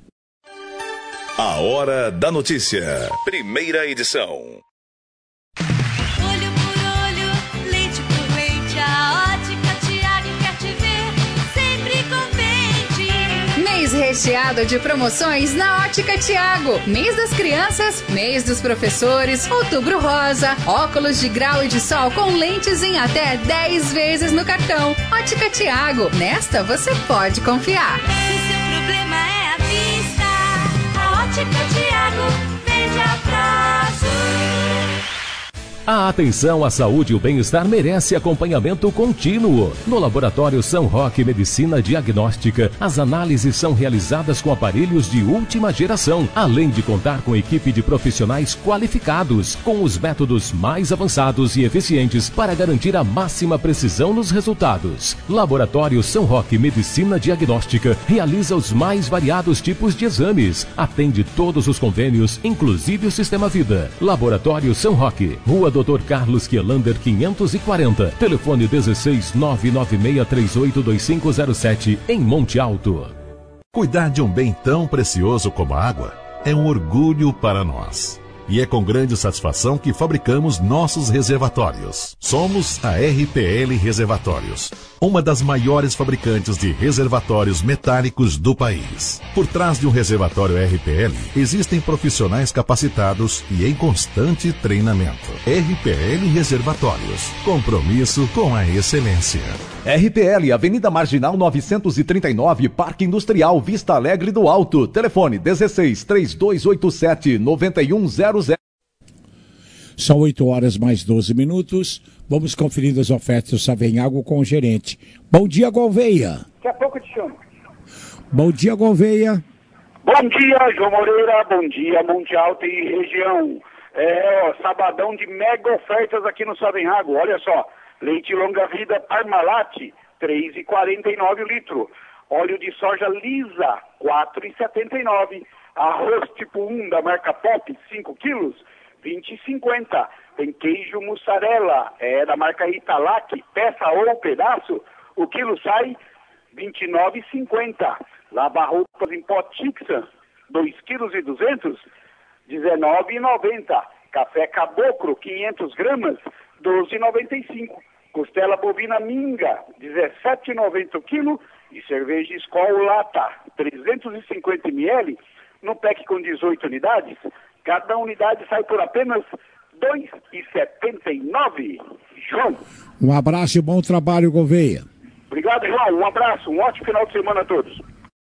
A Hora da Notícia. Primeira edição. Olho por olho, leite por leite, a Ótica Tiago quer te ver sempre contente. Mês recheado de promoções na Ótica Tiago. Mês das crianças, mês dos professores, outubro rosa, óculos de grau e de sol com lentes em até dez vezes no cartão. Ótica Tiago, nesta você pode confiar. Se seu problema é a vista, a Ótica Tiago vende a prazo. A atenção à saúde e o bem-estar merece acompanhamento contínuo. No Laboratório São Roque Medicina Diagnóstica, as análises são realizadas com aparelhos de última geração, além de contar com equipe de profissionais qualificados, com os métodos mais avançados e eficientes para garantir a máxima precisão nos resultados. Laboratório São Roque Medicina Diagnóstica realiza os mais variados tipos de exames, atende todos os convênios, inclusive o Sistema Vida. Laboratório São Roque, Rua doutor Carlos Quielander quinhentos e quarenta, telefone dezesseis nove nove seis três oito dois cinco zero sete, em Monte Alto. Cuidar de um bem tão precioso como a água é um orgulho para nós. E é com grande satisfação que fabricamos nossos reservatórios. Somos a R P L Reservatórios, uma das maiores fabricantes de reservatórios metálicos do país. Por trás de um reservatório R P L, existem profissionais capacitados e em constante treinamento. R P L Reservatórios, compromisso com a excelência. R P L, Avenida Marginal novecentos e trinta e nove, Parque Industrial, Vista Alegre do Alto. Telefone dezesseis, três dois oito sete, nove um zero zero. São oito horas mais doze minutos. Vamos conferir as ofertas do Savenhago com o gerente. Bom dia, Gouveia. Daqui a pouco eu te chamo. Bom dia, Gouveia. Bom dia, João Moreira. Bom dia, Monte Alto e região. É, ó, sabadão de mega ofertas aqui no Savenhago. Olha só. Leite longa-vida Parmalat, três reais e quarenta e nove o litro. Óleo de soja lisa, quatro reais e setenta e nove. Arroz tipo um da marca Pop, cinco quilos, vinte reais e cinquenta. Tem queijo mussarela, é da marca Italac, peça ou pedaço, o quilo sai vinte e nove reais e cinquenta. Lava-roupas em pó Tixan, dois quilos e duzentos, dezenove reais e noventa. Café Caboclo, quinhentas gramas, doze reais e noventa e cinco. Costela bovina minga, dezessete reais e noventa o quilo. E cerveja Skol Lata, trezentos e cinquenta mililitros, no pack com dezoito unidades. Cada unidade sai por apenas dois reais e setenta e nove. João. Um abraço e bom trabalho, Gouveia. Obrigado, João. Um abraço, um ótimo final de semana a todos.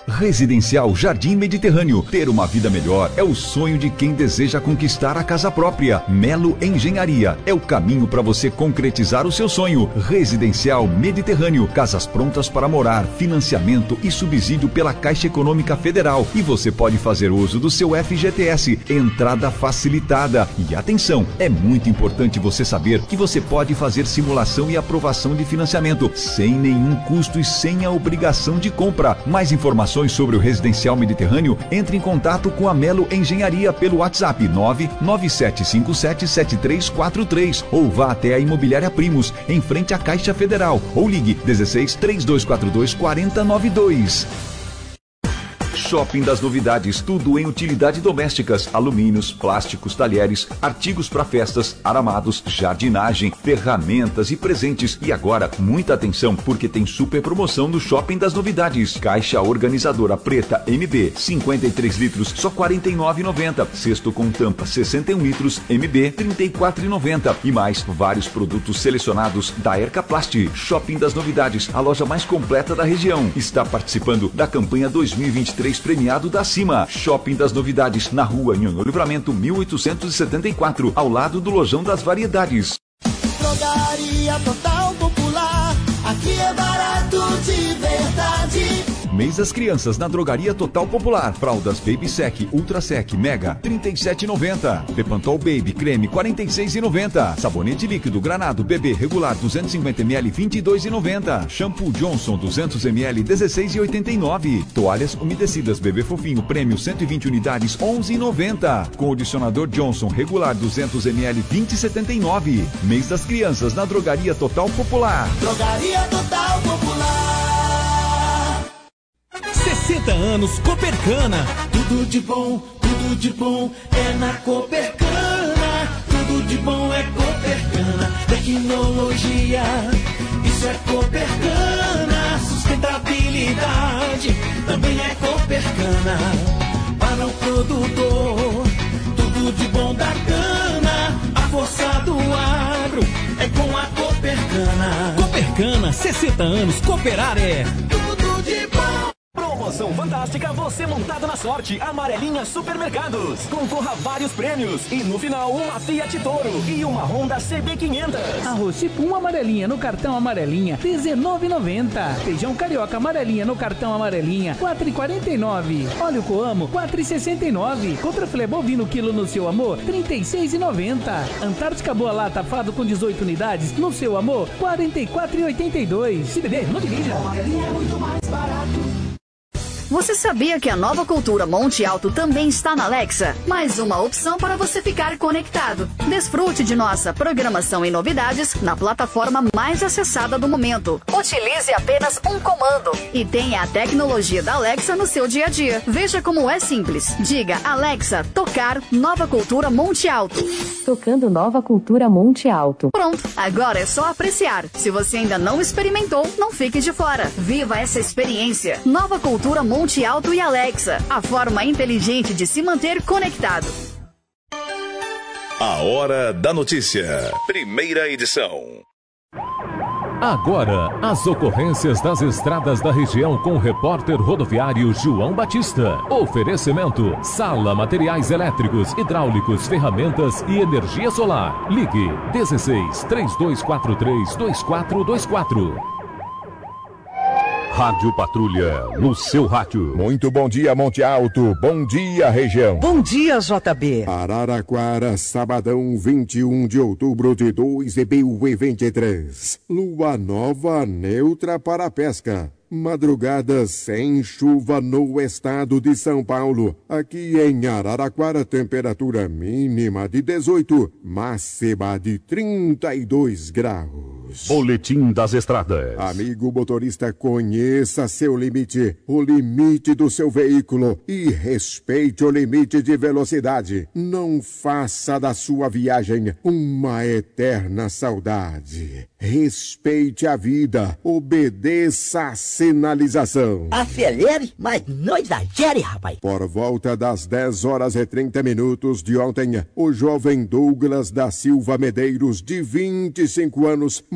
Residencial Jardim Mediterrâneo. Ter uma vida melhor é o sonho de quem deseja conquistar a casa própria. Melo Engenharia é o caminho para você concretizar o seu sonho. Residencial Mediterrâneo. Casas prontas para morar, financiamento e subsídio pela Caixa Econômica Federal. E você pode fazer uso do seu F G T S. Entrada facilitada. E atenção, é muito importante você saber que você pode fazer simulação e aprovação de financiamento sem nenhum custo e sem a obrigação de compra. Mais informações sobre o Residencial Mediterrâneo, entre em contato com a Melo Engenharia pelo WhatsApp nove nove sete cinco sete sete três quatro três ou vá até a Imobiliária Primos, em frente à Caixa Federal, ou ligue dezesseis, três dois quatro dois, quatro zero nove dois. Shopping das Novidades, tudo em utilidade domésticas, alumínios, plásticos, talheres, artigos para festas, aramados, jardinagem, ferramentas e presentes. E agora, muita atenção, porque tem super promoção no Shopping das Novidades. Caixa organizadora preta M B, cinquenta e três litros, só quarenta e nove reais e noventa centavos. Cesto com tampa, sessenta e um litros, M B, trinta e quatro reais e noventa centavos. E mais, vários produtos selecionados da Ercaplast. Shopping das Novidades, a loja mais completa da região. Está participando da campanha dois mil e vinte e três premiado da Cima. Shopping das Novidades, na rua Nhonhô Livramento, mil oitocentos e setenta e quatro, ao lado do Lojão das Variedades. Drogaria Total Popular, aqui é barato de verdade. Mês das Crianças na Drogaria Total Popular. Fraldas Baby Sec, Ultra Sec, Mega, trinta e sete reais e noventa centavos. Bepantol Baby Creme, quarenta e seis reais e noventa centavos. Sabonete líquido Granado Bebê regular duzentos e cinquenta mililitros, vinte e dois reais e noventa centavos. Shampoo Johnson duzentos mililitros, dezesseis reais e oitenta e nove centavos. Toalhas umedecidas Bebê Fofinho Prêmio cento e vinte unidades, onze reais e noventa centavos. Condicionador Johnson regular duzentos mililitros, vinte reais e setenta e nove centavos. Mês das Crianças na Drogaria Total Popular. Drogaria Total Popular. sessenta anos Copercana, tudo de bom, tudo de bom é na Copercana. Tudo de bom é Copercana. Tecnologia, isso é Copercana. Sustentabilidade, também é Copercana. Para o produtor, tudo de bom da cana. A força do agro é com a Copercana. Copercana, sessenta anos, cooperar é tudo de bom. Promoção fantástica, você montado na sorte. Amarelinha Supermercados. Concorra a vários prêmios. E no final, uma Fiat Toro e uma Honda C B quinhentos. Arroz Cipum Amarelinha no cartão Amarelinha, dezenove reais e noventa centavos. Feijão Carioca Amarelinha no cartão Amarelinha, quatro reais e quarenta e nove centavos. Óleo Coamo, quatro reais e sessenta e nove centavos. Contrafilé bovino quilo no Seu Amor, trinta e seis reais e noventa centavos. Antártica Boa Lata Fado com dezoito unidades no Seu Amor, quarenta e quatro reais e oitenta e dois centavos. Se beber, não dirija. Amarelinha é muito mais barato. Você sabia que a Nova Cultura Monte Alto também está na Alexa? Mais uma opção para você ficar conectado. Desfrute de nossa programação e novidades na plataforma mais acessada do momento. Utilize apenas um comando e tenha a tecnologia da Alexa no seu dia a dia. Veja como é simples. Diga Alexa, tocar Nova Cultura Monte Alto. Tocando Nova Cultura Monte Alto. Pronto, agora é só apreciar. Se você ainda não experimentou, não fique de fora. Viva essa experiência. Nova Cultura Monte Monte Alto e Alexa, a forma inteligente de se manter conectado. A Hora da Notícia, primeira edição. Agora, as ocorrências das estradas da região com o repórter rodoviário João Batista. Oferecimento: Sala Materiais Elétricos, Hidráulicos, Ferramentas e Energia Solar. Ligue dezesseis, três dois quatro três, dois quatro dois quatro. Rádio Patrulha, no seu rádio. Muito bom dia, Monte Alto. Bom dia, região. Bom dia, J B. Araraquara, sabadão, vinte e um de outubro de dois mil e vinte e três. Lua nova, neutra para a pesca. Madrugada sem chuva no estado de São Paulo. Aqui em Araraquara, temperatura mínima de dezoito, máxima de trinta e dois graus. Boletim das estradas. Amigo motorista, conheça seu limite, o limite do seu veículo e respeite o limite de velocidade. Não faça da sua viagem uma eterna saudade. Respeite a vida, obedeça a sinalização. Acelere, mas não exagere, rapaz. Por volta das dez horas e trinta minutos de ontem, o jovem Douglas da Silva Medeiros, de vinte e cinco anos,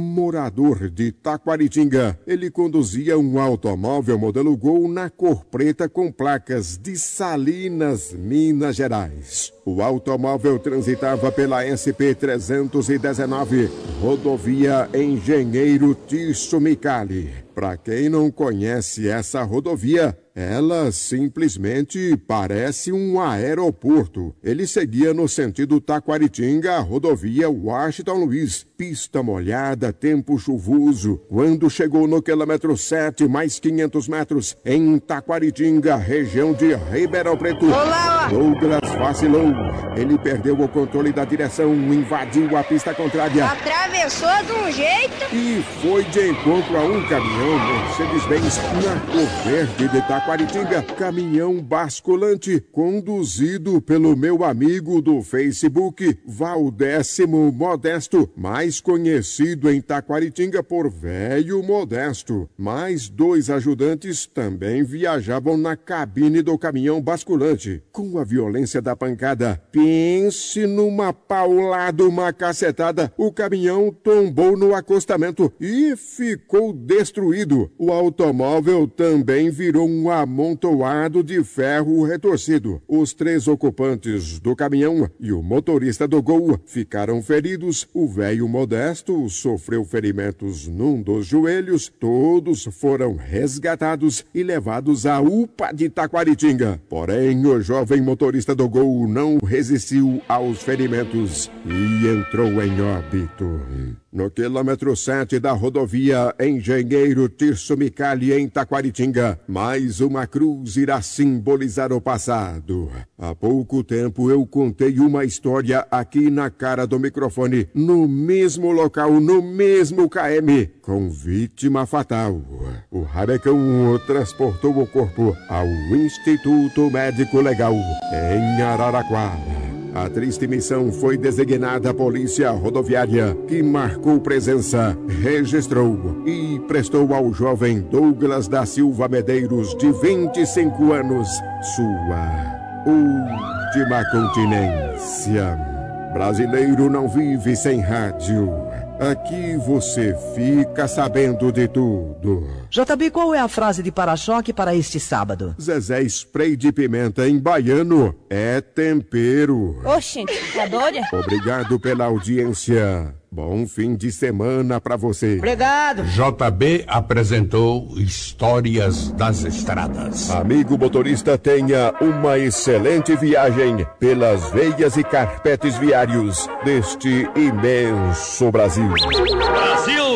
morador de Taquaritinga. Ele conduzia um automóvel modelo Gol na cor preta com placas de Salinas, Minas Gerais. O automóvel transitava pela S P trezentos e dezenove, rodovia Engenheiro Tirso Micali. Para quem não conhece essa rodovia, ela simplesmente parece um aeroporto. Ele seguia no sentido Taquaritinga, rodovia Washington Luiz, pista molhada, tempo chuvoso. Quando chegou no quilômetro sete, mais quinhentos metros, em Taquaritinga, região de Ribeirão Preto, Olá! Douglas vacilou. Ele perdeu o controle da direção, invadiu a pista contrária. Atravessou de um jeito e foi de encontro a um caminhão Mercedes-Benz na cor verde de Taquaritinga. Caminhão basculante, conduzido pelo meu amigo do Facebook, Valdécimo Modesto, mais conhecido em Taquaritinga por Velho Modesto. Mais dois ajudantes também viajavam na cabine do caminhão basculante. Com a violência da pancada, pense numa paulada, uma cacetada, o caminhão tombou no acostamento e ficou destruído. O automóvel também virou um amontoado de ferro retorcido. Os três ocupantes do caminhão e o motorista do Gol ficaram feridos. O velho Modesto sofreu ferimentos num dos joelhos. Todos foram resgatados e levados à U P A de Taquaritinga. Porém, o jovem motorista do Gol não resistiu aos ferimentos e entrou em óbito. No quilômetro sete da rodovia Engenheiro Tirso Micali, em Taquaritinga, mais uma cruz irá simbolizar o passado. Há pouco tempo eu contei uma história aqui na cara do microfone, no mesmo local, no mesmo K M, com vítima fatal. O Rabecão transportou o corpo ao Instituto Médico Legal, em Araraquara. A triste missão foi designada a Polícia Rodoviária, que marcou presença, registrou e prestou ao jovem Douglas da Silva Medeiros, de vinte e cinco anos, sua última continência. Brasileiro não vive sem rádio. Aqui você fica sabendo de tudo. J B, qual é a frase de para-choque para este sábado? Zezé Spray de pimenta em baiano é tempero. Oxente, tá doida? Obrigado pela audiência. Bom fim de semana pra você. Obrigado. J B apresentou Histórias das Estradas. Amigo motorista, tenha uma excelente viagem pelas veias e carpetes viários deste imenso Brasil. Brasil!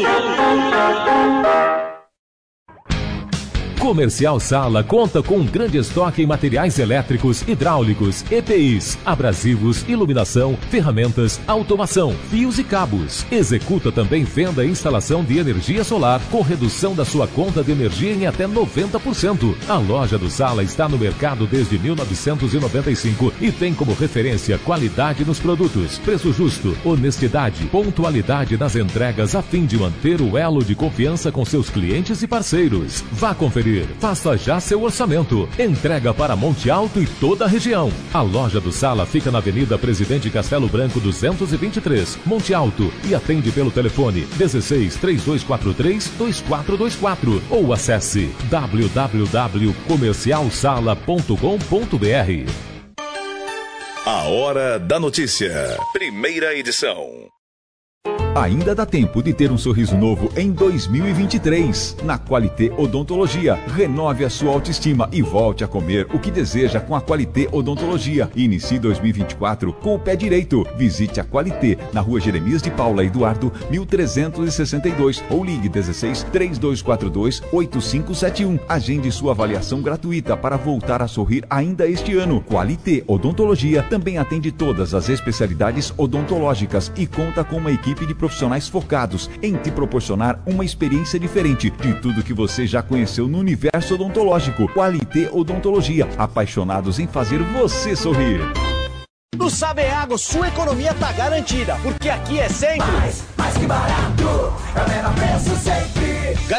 Comercial Sala conta com um grande estoque em materiais elétricos, hidráulicos, E P Is, abrasivos, iluminação, ferramentas, automação, fios e cabos. Executa também venda e instalação de energia solar com redução da sua conta de energia em até noventa por cento. A loja do Sala está no mercado desde mil novecentos e noventa e cinco e tem como referência qualidade nos produtos, preço justo, honestidade, pontualidade nas entregas a fim de manter o elo de confiança com seus clientes e parceiros. Vá conferir. Faça já seu orçamento. Entrega para Monte Alto e toda a região. A loja do Sala fica na Avenida Presidente Castelo Branco duzentos e vinte e três, Monte Alto, e atende pelo telefone dezesseis, três dois quatro três, dois quatro dois quatro ou acesse w w w ponto comercial sala ponto com ponto b r. A Hora da Notícia. Primeira edição. Ainda dá tempo de ter um sorriso novo em dois mil e vinte e três. Na Qualité Odontologia, renove a sua autoestima e volte a comer o que deseja com a Qualité Odontologia. Inicie dois mil e vinte e quatro com o pé direito. Visite a Qualité na Rua Jeremias de Paula Eduardo, mil trezentos e sessenta e dois ou ligue dezesseis, três dois quatro dois, oito cinco sete um. Agende sua avaliação gratuita para voltar a sorrir ainda este ano. Qualité Odontologia também atende todas as especialidades odontológicas e conta com uma equipe de profissionais focados em te proporcionar uma experiência diferente de tudo que você já conheceu no universo odontológico. Qualité Odontologia, apaixonados em fazer você sorrir. No Saveago, sua economia tá garantida, porque aqui é sempre mais, mais que barato, é o menor preço sempre.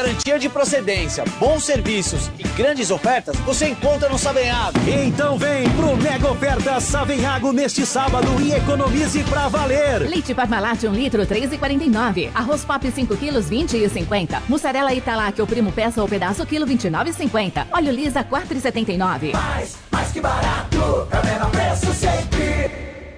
Garantia de procedência, bons serviços e grandes ofertas você encontra no Savenhago. Então vem pro Mega Oferta Savenhago neste sábado e economize pra valer. Leite Parmalat um litro, três reais e quarenta e nove centavos. Arroz Pop cinco quilos, vinte reais e cinquenta centavos. Mussarela Italac, o primo peça ou pedaço, quilo, vinte e nove reais e cinquenta centavos. Óleo Lisa, quatro reais e setenta e nove centavos. Mais, mais que barato, é o menor preço sempre.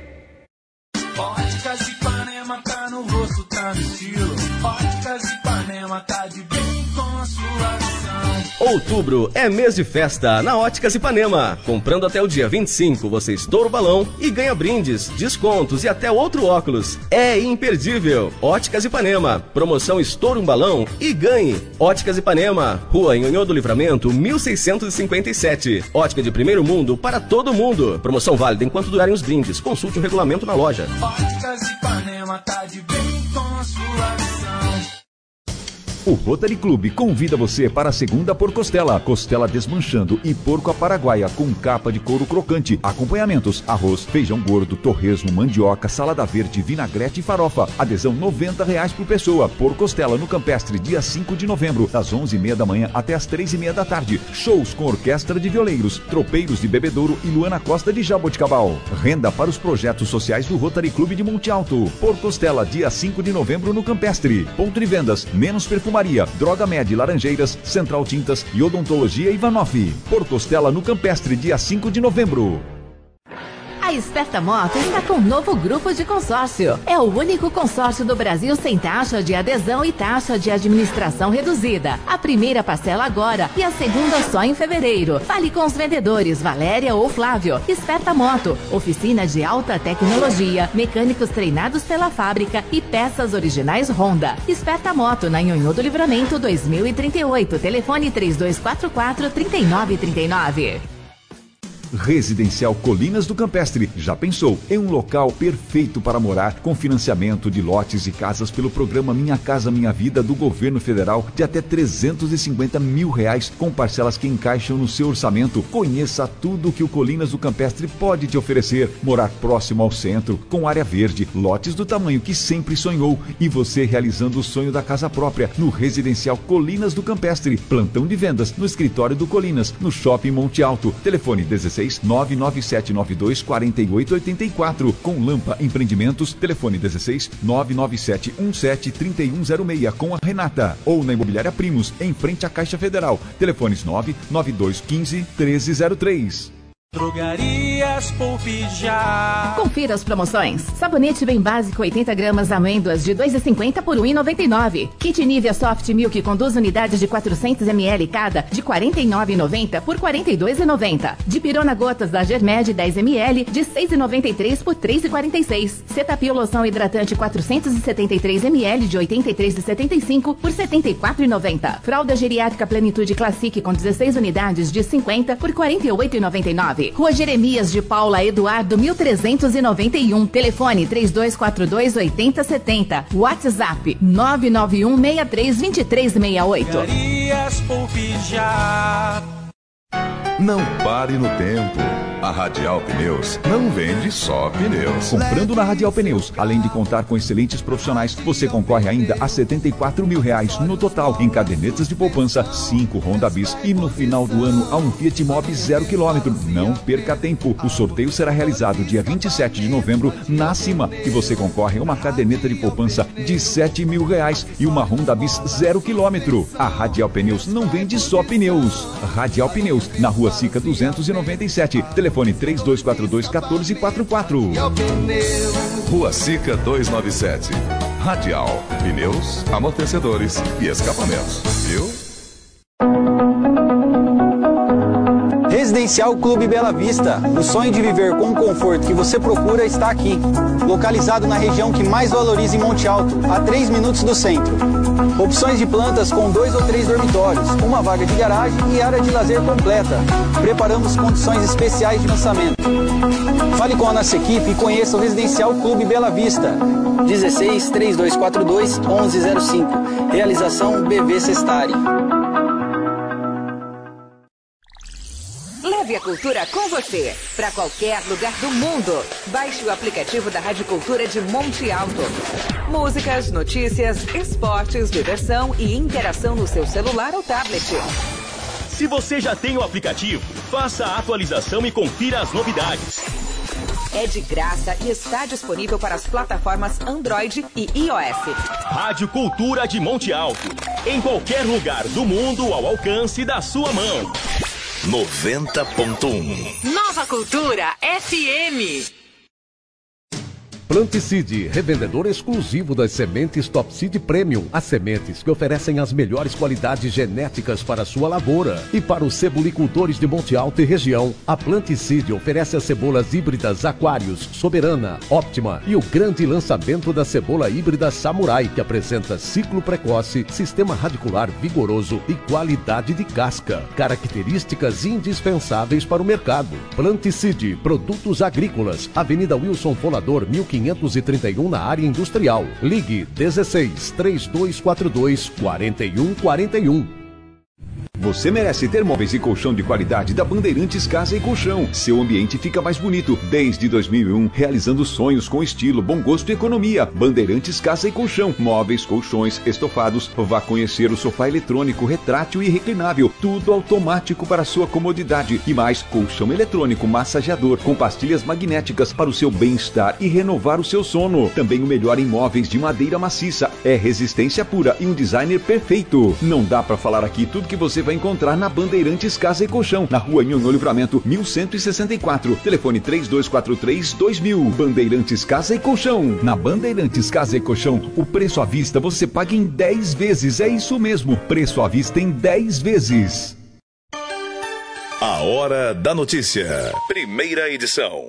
Óticas Ipanema tá no rosto, tá no estilo. Óticas Ipanema tá de bem com a sua ação. Outubro é mês de festa na Óticas Ipanema. Comprando até o dia vinte e cinco, você estoura o balão e ganha brindes, descontos e até outro óculos. É imperdível. Óticas Ipanema. Promoção estoura um balão e ganhe. Óticas Ipanema. Rua Nhonhô do Livramento, mil seiscentos e cinquenta e sete. Ótica de primeiro mundo para todo mundo. Promoção válida enquanto durarem os brindes. Consulte o regulamento na loja. Óticas Ipanema tá de bem com a sua ação. O Rotary Club convida você para a segunda por costela, costela desmanchando e porco à paraguaia com capa de couro crocante, acompanhamentos, arroz, feijão gordo, torresmo, mandioca, salada verde, vinagrete e farofa. Adesão noventa reais por pessoa. Por costela no Campestre, dia cinco de novembro, das onze e meia da manhã até as três e meia da tarde. Shows com orquestra de violeiros, tropeiros de Bebedouro e Luana Costa de Jaboticabal. Renda para os projetos sociais do Rotary Club de Monte Alto. Por costela, dia cinco de novembro no Campestre. Ponto de vendas, menos perfumaria. Droga Med, Laranjeiras, Central Tintas e Odontologia Ivanoff. Por Costela no Campestre, dia cinco de novembro. A Esperta Moto está com um novo grupo de consórcio. É o único consórcio do Brasil sem taxa de adesão e taxa de administração reduzida. A primeira parcela agora e a segunda só em fevereiro. Fale com os vendedores Valéria ou Flávio. Esperta Moto, oficina de alta tecnologia, mecânicos treinados pela fábrica e peças originais Honda. Esperta Moto, na Nhonhô do Livramento dois mil e trinta e oito. Telefone três dois quatro quatro, três nove três nove. Residencial Colinas do Campestre. Já pensou em um local perfeito para morar, com financiamento de lotes e casas pelo programa Minha Casa Minha Vida do governo federal de até trezentos e cinquenta mil reais, com parcelas que encaixam no seu orçamento. Conheça tudo que o Colinas do Campestre pode te oferecer. Morar próximo ao centro, com área verde, lotes do tamanho que sempre sonhou e você realizando o sonho da casa própria no Residencial Colinas do Campestre. Plantão de vendas no escritório do Colinas, no Shopping Monte Alto. Telefone dezesseis nove nove sete nove dois quatro oito oito quatro. Com Lampa Empreendimentos, telefone dezesseis nove nove sete um sete três um zero seis com a Renata. Ou na Imobiliária Primos, em frente à Caixa Federal. Telefones nove nove dois um cinco um três zero três. Drogarias Poupe Já. Confira as promoções. Sabonete bem básico oitenta gramas amêndoas de dois reais e cinquenta por um real e noventa e nove centavos. Kit Nivea Soft Milk com duas unidades de quatrocentos mililitros cada de quarenta e nove reais e noventa centavos por quarenta e dois reais e noventa centavos. De Pirona Gotas da Germed dez mililitros de seis reais e noventa e três centavos por três reais e quarenta e seis centavos. Cetapil Loção Hidratante quatrocentos e setenta e três mililitros de oitenta e três reais e setenta e cinco centavos por setenta e quatro reais e noventa centavos. Fralda Geriátrica Plenitude Classic com dezesseis unidades de cinquenta centavos por quarenta e oito reais e noventa e nove centavos. Rua Jeremias de Paula Eduardo mil trezentos e noventa e um. Telefone três dois quatro dois oito zero sete zero. WhatsApp nove nove um seis três dois três seis oito. Drogarias Poupe Já. Não pare no tempo. A Radial Pneus não vende só pneus. Comprando na Radial Pneus, além de contar com excelentes profissionais, você concorre ainda a setenta e quatro mil reais no total em cadernetas de poupança, cinco Honda Bis e no final do ano a um Fiat Mobi zero quilômetro. Não perca tempo. O sorteio será realizado dia vinte e sete de novembro na Cima e você concorre a uma caderneta de poupança de sete mil reais e uma Honda Bis zero quilômetro. A Radial Pneus não vende só pneus. Radial Pneus, na Rua Sica duzentos e noventa e sete. Telefone três dois quatro dois um quatro quatro quatro. Rua Sica duzentos e noventa e sete. Radial, pneus, amortecedores e escapamentos. Viu? Residencial Clube Bela Vista. O sonho de viver com o conforto que você procura está aqui. Localizado na região que mais valoriza em Monte Alto, a três minutos do centro. Opções de plantas com dois ou três dormitórios, uma vaga de garagem e área de lazer completa. Preparamos condições especiais de lançamento. Fale com a nossa equipe e conheça o Residencial Clube Bela Vista. dezesseis, três dois quatro dois, onze zero cinco. Realização B V Sestari. Leve a cultura com você para qualquer lugar do mundo. Baixe o aplicativo da Rádio Cultura de Monte Alto. Músicas, notícias, esportes, diversão e interação no seu celular ou tablet. Se você já tem o aplicativo, faça a atualização e confira as novidades. É de graça e está disponível para as plataformas Android e iOS. Rádio Cultura de Monte Alto. Em qualquer lugar do mundo ao alcance da sua mão. noventa ponto um. Nova Cultura F M. Planticide, revendedor exclusivo das sementes Top Seed Premium. As sementes que oferecem as melhores qualidades genéticas para a sua lavoura. E para os cebolicultores de Monte Alto e região, a Planticide oferece as cebolas híbridas Aquarius, Soberana, Óptima e o grande lançamento da cebola híbrida Samurai, que apresenta ciclo precoce, sistema radicular vigoroso e qualidade de casca. Características indispensáveis para o mercado. Planticide, produtos agrícolas. Avenida Wilson Fonador, mil quinhentos e trinta e um, na área industrial. Ligue dezesseis, três dois quatro dois, quatro um quatro um. Você merece ter móveis e colchão de qualidade da Bandeirantes Casa e Colchão. Seu ambiente fica mais bonito. Desde dois mil e um, realizando sonhos com estilo, bom gosto e economia. Bandeirantes Casa e Colchão. Móveis, colchões, estofados. Vá conhecer o sofá eletrônico, retrátil e reclinável. Tudo automático para sua comodidade. E mais, colchão eletrônico massageador com pastilhas magnéticas para o seu bem-estar e renovar o seu sono. Também o melhor em móveis de madeira maciça. É resistência pura e um designer perfeito. Não dá para falar aqui tudo que você vai encontrar na Bandeirantes Casa e Colchão, na rua Nhonhô Livramento, mil cento e sessenta e quatro. Telefone três dois quatro três, dois mil. Bandeirantes Casa e Colchão. Na Bandeirantes Casa e Colchão, o preço à vista você paga em dez vezes. É isso mesmo, preço à vista em dez vezes. A Hora da Notícia. Primeira edição.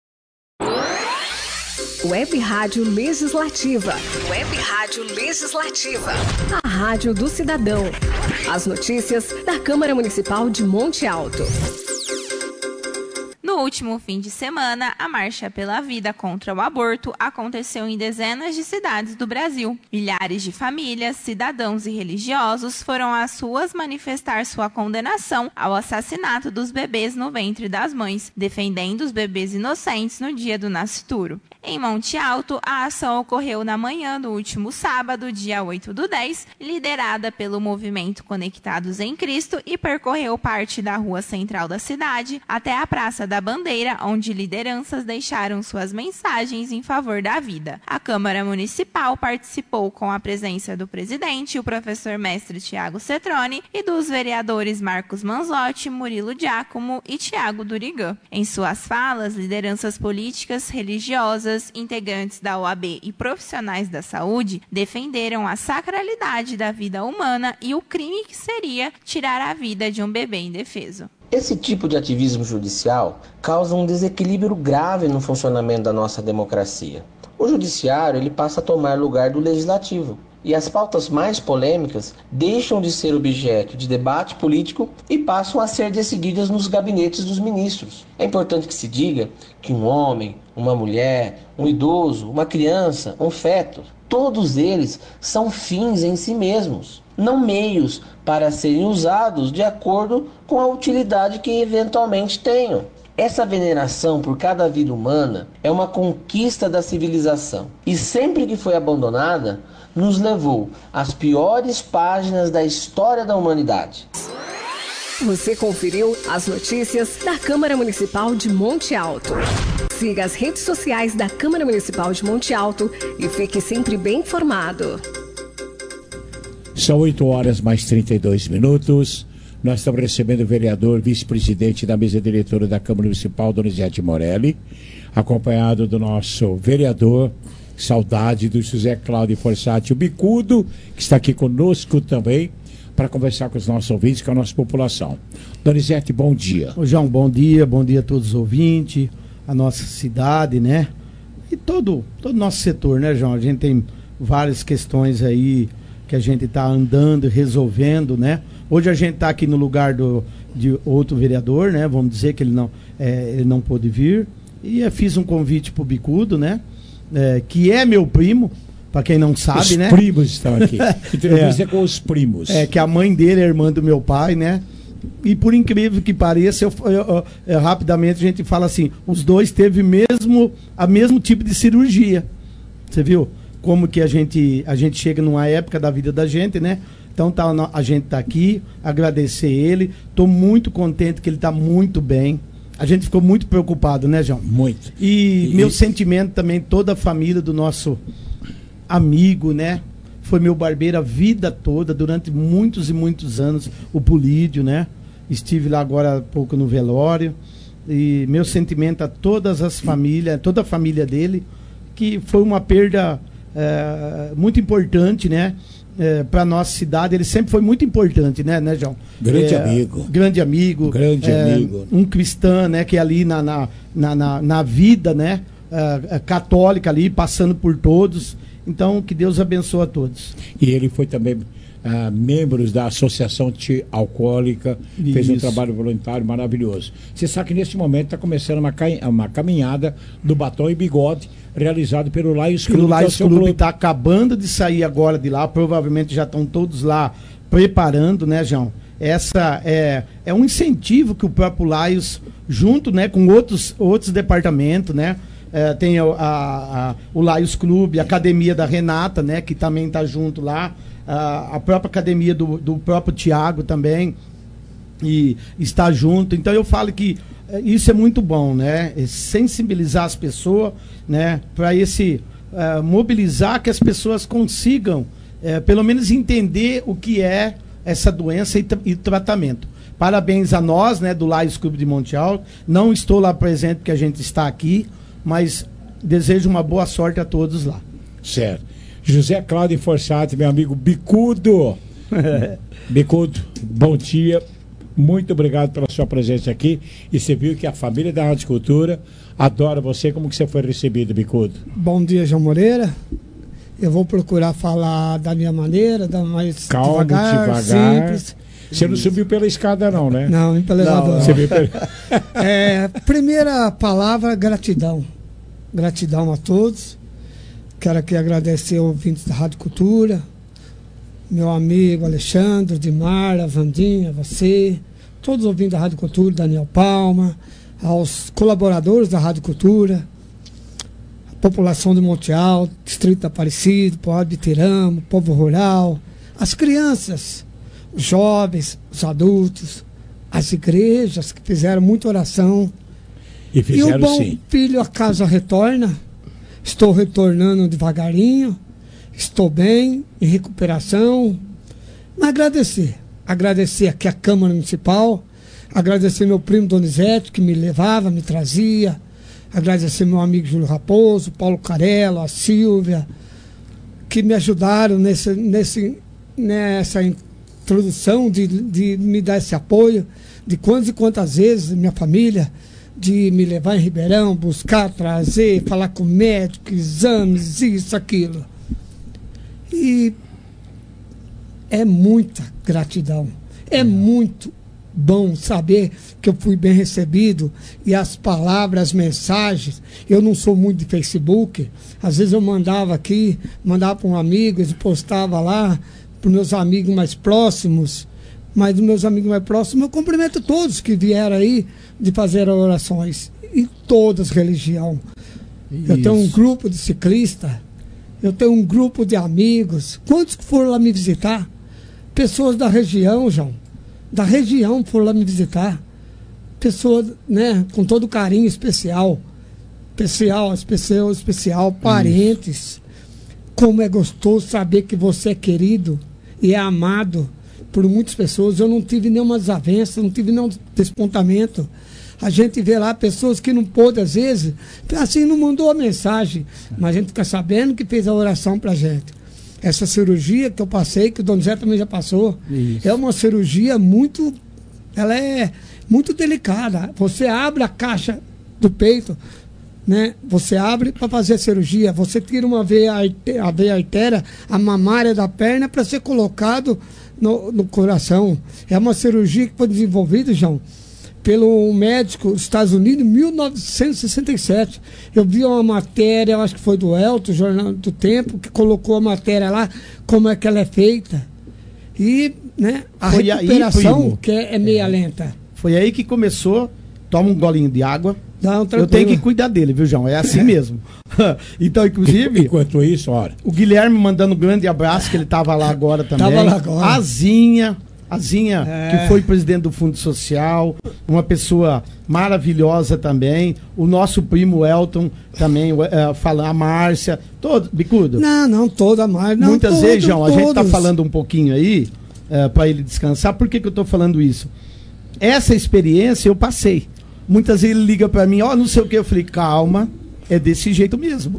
Web Rádio Legislativa. Web Rádio Legislativa. A Rádio do Cidadão. As notícias da Câmara Municipal de Monte Alto. No último fim de semana, a Marcha pela Vida contra o Aborto aconteceu em dezenas de cidades do Brasil. Milhares de famílias, cidadãos e religiosos foram às ruas manifestar sua condenação ao assassinato dos bebês no ventre das mães, defendendo os bebês inocentes no dia do nascituro. Em Monte Alto, a ação ocorreu na manhã do último sábado, dia oito do dez, liderada pelo movimento Conectados em Cristo e percorreu parte da rua central da cidade até a Praça da Bandeira, onde lideranças deixaram suas mensagens em favor da vida. A Câmara Municipal participou com a presença do presidente, o professor mestre Tiago Cetrone, e dos vereadores Marcos Manzotti, Murilo Giacomo e Tiago Durigan. Em suas falas, lideranças políticas, religiosas, integrantes da O A B e profissionais da saúde defenderam a sacralidade da vida humana e o crime que seria tirar a vida de um bebê indefeso. Esse tipo de ativismo judicial causa um desequilíbrio grave no funcionamento da nossa democracia. O judiciário ele passa a tomar lugar do legislativo. E as pautas mais polêmicas deixam de ser objeto de debate político e passam a ser decididas nos gabinetes dos ministros. É importante que se diga que um homem, uma mulher, um idoso, uma criança, um feto, todos eles são fins em si mesmos, não meios para serem usados de acordo com a utilidade que eventualmente tenham. Essa veneração por cada vida humana é uma conquista da civilização e sempre que foi abandonada, nos levou às piores páginas da história da humanidade. Você conferiu as notícias da Câmara Municipal de Monte Alto. Siga as redes sociais da Câmara Municipal de Monte Alto e fique sempre bem informado. São oito horas mais trinta e dois minutos. Nós estamos recebendo o vereador, vice-presidente da mesa diretora da Câmara Municipal, Donizete Morelli, acompanhado do nosso vereador, saudade do José Cláudio Fossati, o Bicudo, que está aqui conosco também, para conversar com os nossos ouvintes, com a nossa população. Donizete, bom dia. Ô João, bom dia, bom dia a todos os ouvintes, a nossa cidade, né? E todo o todo nosso setor, né, João? A gente tem várias questões aí que a gente está andando, resolvendo, né? Hoje a gente está aqui no lugar do, de outro vereador, né? Vamos dizer que ele não, é, ele não pôde vir. E eu fiz um convite para o Bicudo, né? É, que é meu primo, para quem não sabe, os né? Os primos estão aqui. Entrevista é, com os primos. É, que a mãe dele é irmã do meu pai, né? E por incrível que pareça, eu, eu, eu, rapidamente a gente fala assim, os dois teve mesmo a mesmo tipo de cirurgia. Você viu? como que a gente, a gente chega numa época da vida da gente, né? Então tá, a gente tá aqui, agradecer ele. Estou muito contente que ele está muito bem. A gente ficou muito preocupado, né, João? Muito. E, E- meu sentimento também, toda a família do nosso amigo, né? Foi meu barbeiro a vida toda, durante muitos e muitos anos, o Polídio, né? Estive lá agora há pouco no velório. E meu sentimento a todas as famílias, toda a família dele, que foi uma perda eh, muito importante, né? Para a nossa cidade. Ele sempre foi muito importante, né, né, João? Grande Eh, amigo. Grande amigo. Grande eh, amigo. Um cristão, né? Que ali na, na, na, na, na vida, né? eh, católica ali, passando por todos. Então, que Deus abençoe a todos. E ele foi também ah, membro da Associação Anti-Alcoólica, fez um Isso. trabalho voluntário maravilhoso. Você sabe que nesse momento está começando uma, ca- uma caminhada do Batom e Bigode, realizado pelo Lions Pelo Clube, que é o Lions seu Clube clube. está acabando de sair agora de lá, provavelmente já estão todos lá preparando, né, João? Essa é, é um incentivo que o próprio Lions, junto, né, com outros, outros departamentos, né? É, tem a, a, a- o Lions Clube, a academia da Renata, né, que também está junto lá, a, a própria academia do, do próprio Tiago também, e está junto. Então eu falo que eh, isso é muito bom, né? É sensibilizar as pessoas, né? Para esse eh, mobilizar que as pessoas consigam, eh, pelo menos entender o que é essa doença e, tra- e tratamento. Parabéns a nós, né? Do Lions Clube de Monte Alto. Não estou lá presente porque a gente está aqui, mas desejo uma boa sorte a todos lá. Certo. José Cláudio Forçati, meu amigo Bicudo. Bicudo, bom dia. Muito obrigado pela sua presença aqui. E você viu que a família da Rádio Cultura adora você. Como que você foi recebido, Bicudo? Bom dia, João Moreira. Eu vou procurar falar da minha maneira, da mais Calmo, devagar, devagar. simples. Você não subiu pela escada não, né? Não, nem pelo Não, elevador. não. Você veio pelo- É, primeira palavra, gratidão. Gratidão a todos. Quero aqui agradecer aos ouvintes da Rádio Cultura, meu amigo Alexandre, Dimara, Vandinha, você, todos os ouvintes da Rádio Cultura, Daniel Palma, aos colaboradores da Rádio Cultura, a população de Monte Alto, Distrito Aparecido, Povo de Tiramo, povo rural, as crianças, os jovens, os adultos, as igrejas que fizeram muita oração. E fizeram o bom sim. filho a casa retorna. Estou retornando devagarinho. Estou bem, em recuperação. Mas agradecer. Agradecer aqui a Câmara Municipal. Agradecer meu primo Donizete, que me levava, me trazia. Agradecer meu amigo Júlio Raposo, Paulo Carello, a Silvia, que me ajudaram nesse, nesse, nessa introdução de, de me dar esse apoio. De quantas e quantas vezes minha família, de me levar em Ribeirão, buscar, trazer, falar com o médico, exames, isso, aquilo. E é muita gratidão. É muito bom saber que eu fui bem recebido e as palavras, as mensagens. Eu não sou muito de Facebook. Às vezes eu mandava aqui, mandava para um amigo, eles postava lá para os meus amigos mais próximos. Mas dos meus amigos mais próximos, eu cumprimento todos que vieram aí de fazer orações. E todas religião. Eu tenho um grupo de ciclistas, eu tenho um grupo de amigos. Quantos que foram lá me visitar? Pessoas da região, João. Da região foram lá me visitar. Pessoas, né, com todo carinho especial. Especial, especial, especial, parentes. Como é gostoso saber que você é querido e é amado por muitas pessoas. Eu não tive nenhuma desavença, não tive nenhum despontamento. A gente vê lá pessoas que não pôde, às vezes, assim, não mandou a mensagem, mas a gente fica sabendo que fez a oração pra gente. Essa cirurgia que eu passei, que o Donizete também já passou, Isso. é uma cirurgia muito, ela é muito delicada. Você abre a caixa do peito, né? Você abre para fazer a cirurgia, você tira uma veia, arte- a veia artéria, a mamária da perna para ser colocado no, no coração. É uma cirurgia que foi desenvolvida, João, pelo médico dos Estados Unidos em mil novecentos e sessenta e sete. Eu vi uma matéria, eu acho que foi do Elton, Jornal do Tempo, que colocou a matéria lá, como é que ela é feita. E, né, a Foi aí, recuperação, primo. que é, é meia lenta. Foi aí que começou. Toma um golinho de água. Não, eu tenho que cuidar dele, viu, João? É assim mesmo. Então, inclusive... Enquanto isso, olha... O Guilherme mandando um grande abraço, que ele estava lá agora também. Tava lá agora. A Zinha, a Zinha, É. que foi presidente do Fundo Social, uma pessoa maravilhosa também. O nosso primo Elton também, é, fala, a Márcia, todo, Bicudo. Não, não, toda mais. Não, Muitas todo, vezes, João, a gente está todos. falando um pouquinho aí, é, para ele descansar. Por que, que eu estou falando isso? Essa experiência eu passei. Muitas vezes ele liga para mim, ó, oh, não sei o que, eu falei, calma, é desse jeito mesmo.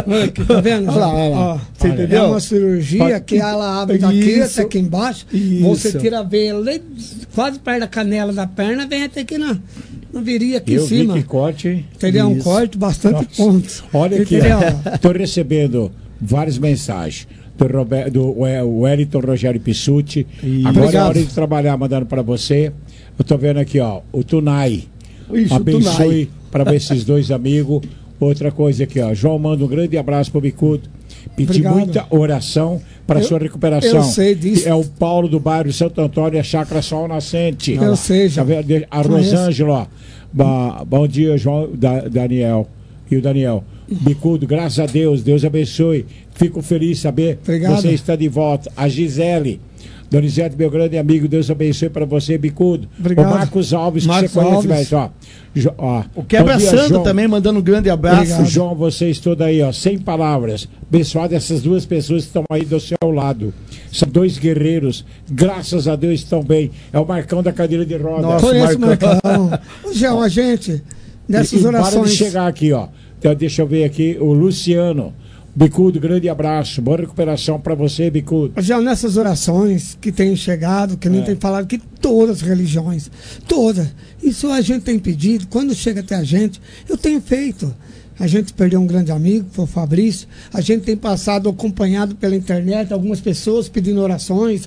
Tá vendo? Olha lá, olha lá. Ó, Você olha, entendeu? É uma cirurgia Pode- que ela abre daqui Isso. até aqui embaixo. Isso. Você tira a veia ali, quase perto da canela da perna, vem até aqui na, na virilha aqui Eu em cima. vi que corte. Entendeu? Um Isso. corte, bastante Nossa. pontos. Olha aqui, Entendeu? estou recebendo várias mensagens do, Roberto, do Wellington Rogério Pissuti. Agora Obrigado. é hora de trabalhar, mandando para você. Eu estou vendo aqui, ó, o Tunai. Ixi, o Abençoe Tunai. para esses dois amigos. Outra coisa aqui, ó. João manda um grande abraço para o Bicudo. Pedir Obrigado. muita oração para Eu- sua recuperação. eu sei disso. É o Paulo do bairro Santo Antônio, a Chácara Sol Nascente. Eu sei, já. Tá vendo? A Conheço. Rosângela, ó. Ba- bom dia, João, da, Daniel. E o Daniel. Bicudo, graças a Deus, Deus abençoe. Fico feliz de saber que Obrigado. você está de volta. A Gisele. Donizete, meu grande amigo, Deus abençoe para você, Bicudo. Obrigado. O Marcos Alves, Marcos que você conhece Alves. mais, ó. Jo- ó. O Quebra Bom dia, Santa João. também mandando um grande abraço. Obrigado. João, vocês todos aí, ó, sem palavras. Abençoado essas duas pessoas que estão aí do seu lado. São dois guerreiros, graças a Deus estão bem. É o Marcão da cadeira de rodas. Nossa, Conheço o Marcão. Marcão. Ô, João, a gente, nessas E- e Para de orações. chegar aqui, ó. Então, deixa eu ver aqui, o Luciano. Bicudo, grande abraço. Boa recuperação para você, Bicudo. Já nessas orações que têm chegado, que nem É. tem falado, que todas as religiões, todas, isso a gente tem pedido, quando chega até a gente, eu tenho feito. A gente perdeu um grande amigo, foi o Fabrício, a gente tem passado acompanhado pela internet, algumas pessoas pedindo orações,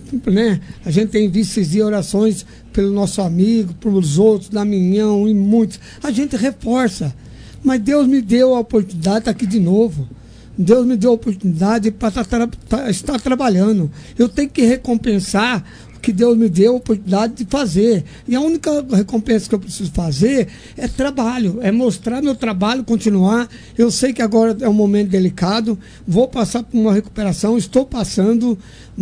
né? A gente tem visto esses dias orações pelo nosso amigo, pelos outros, da Minhão e muitos. A gente reforça, mas Deus me deu a oportunidade de estar aqui de novo. Deus me deu a oportunidade para estar trabalhando. Eu tenho que recompensar o que Deus me deu a oportunidade de fazer. E a única recompensa que eu preciso fazer é trabalho, é mostrar meu trabalho, continuar. Eu sei que agora é um momento delicado, vou passar por uma recuperação, estou passando,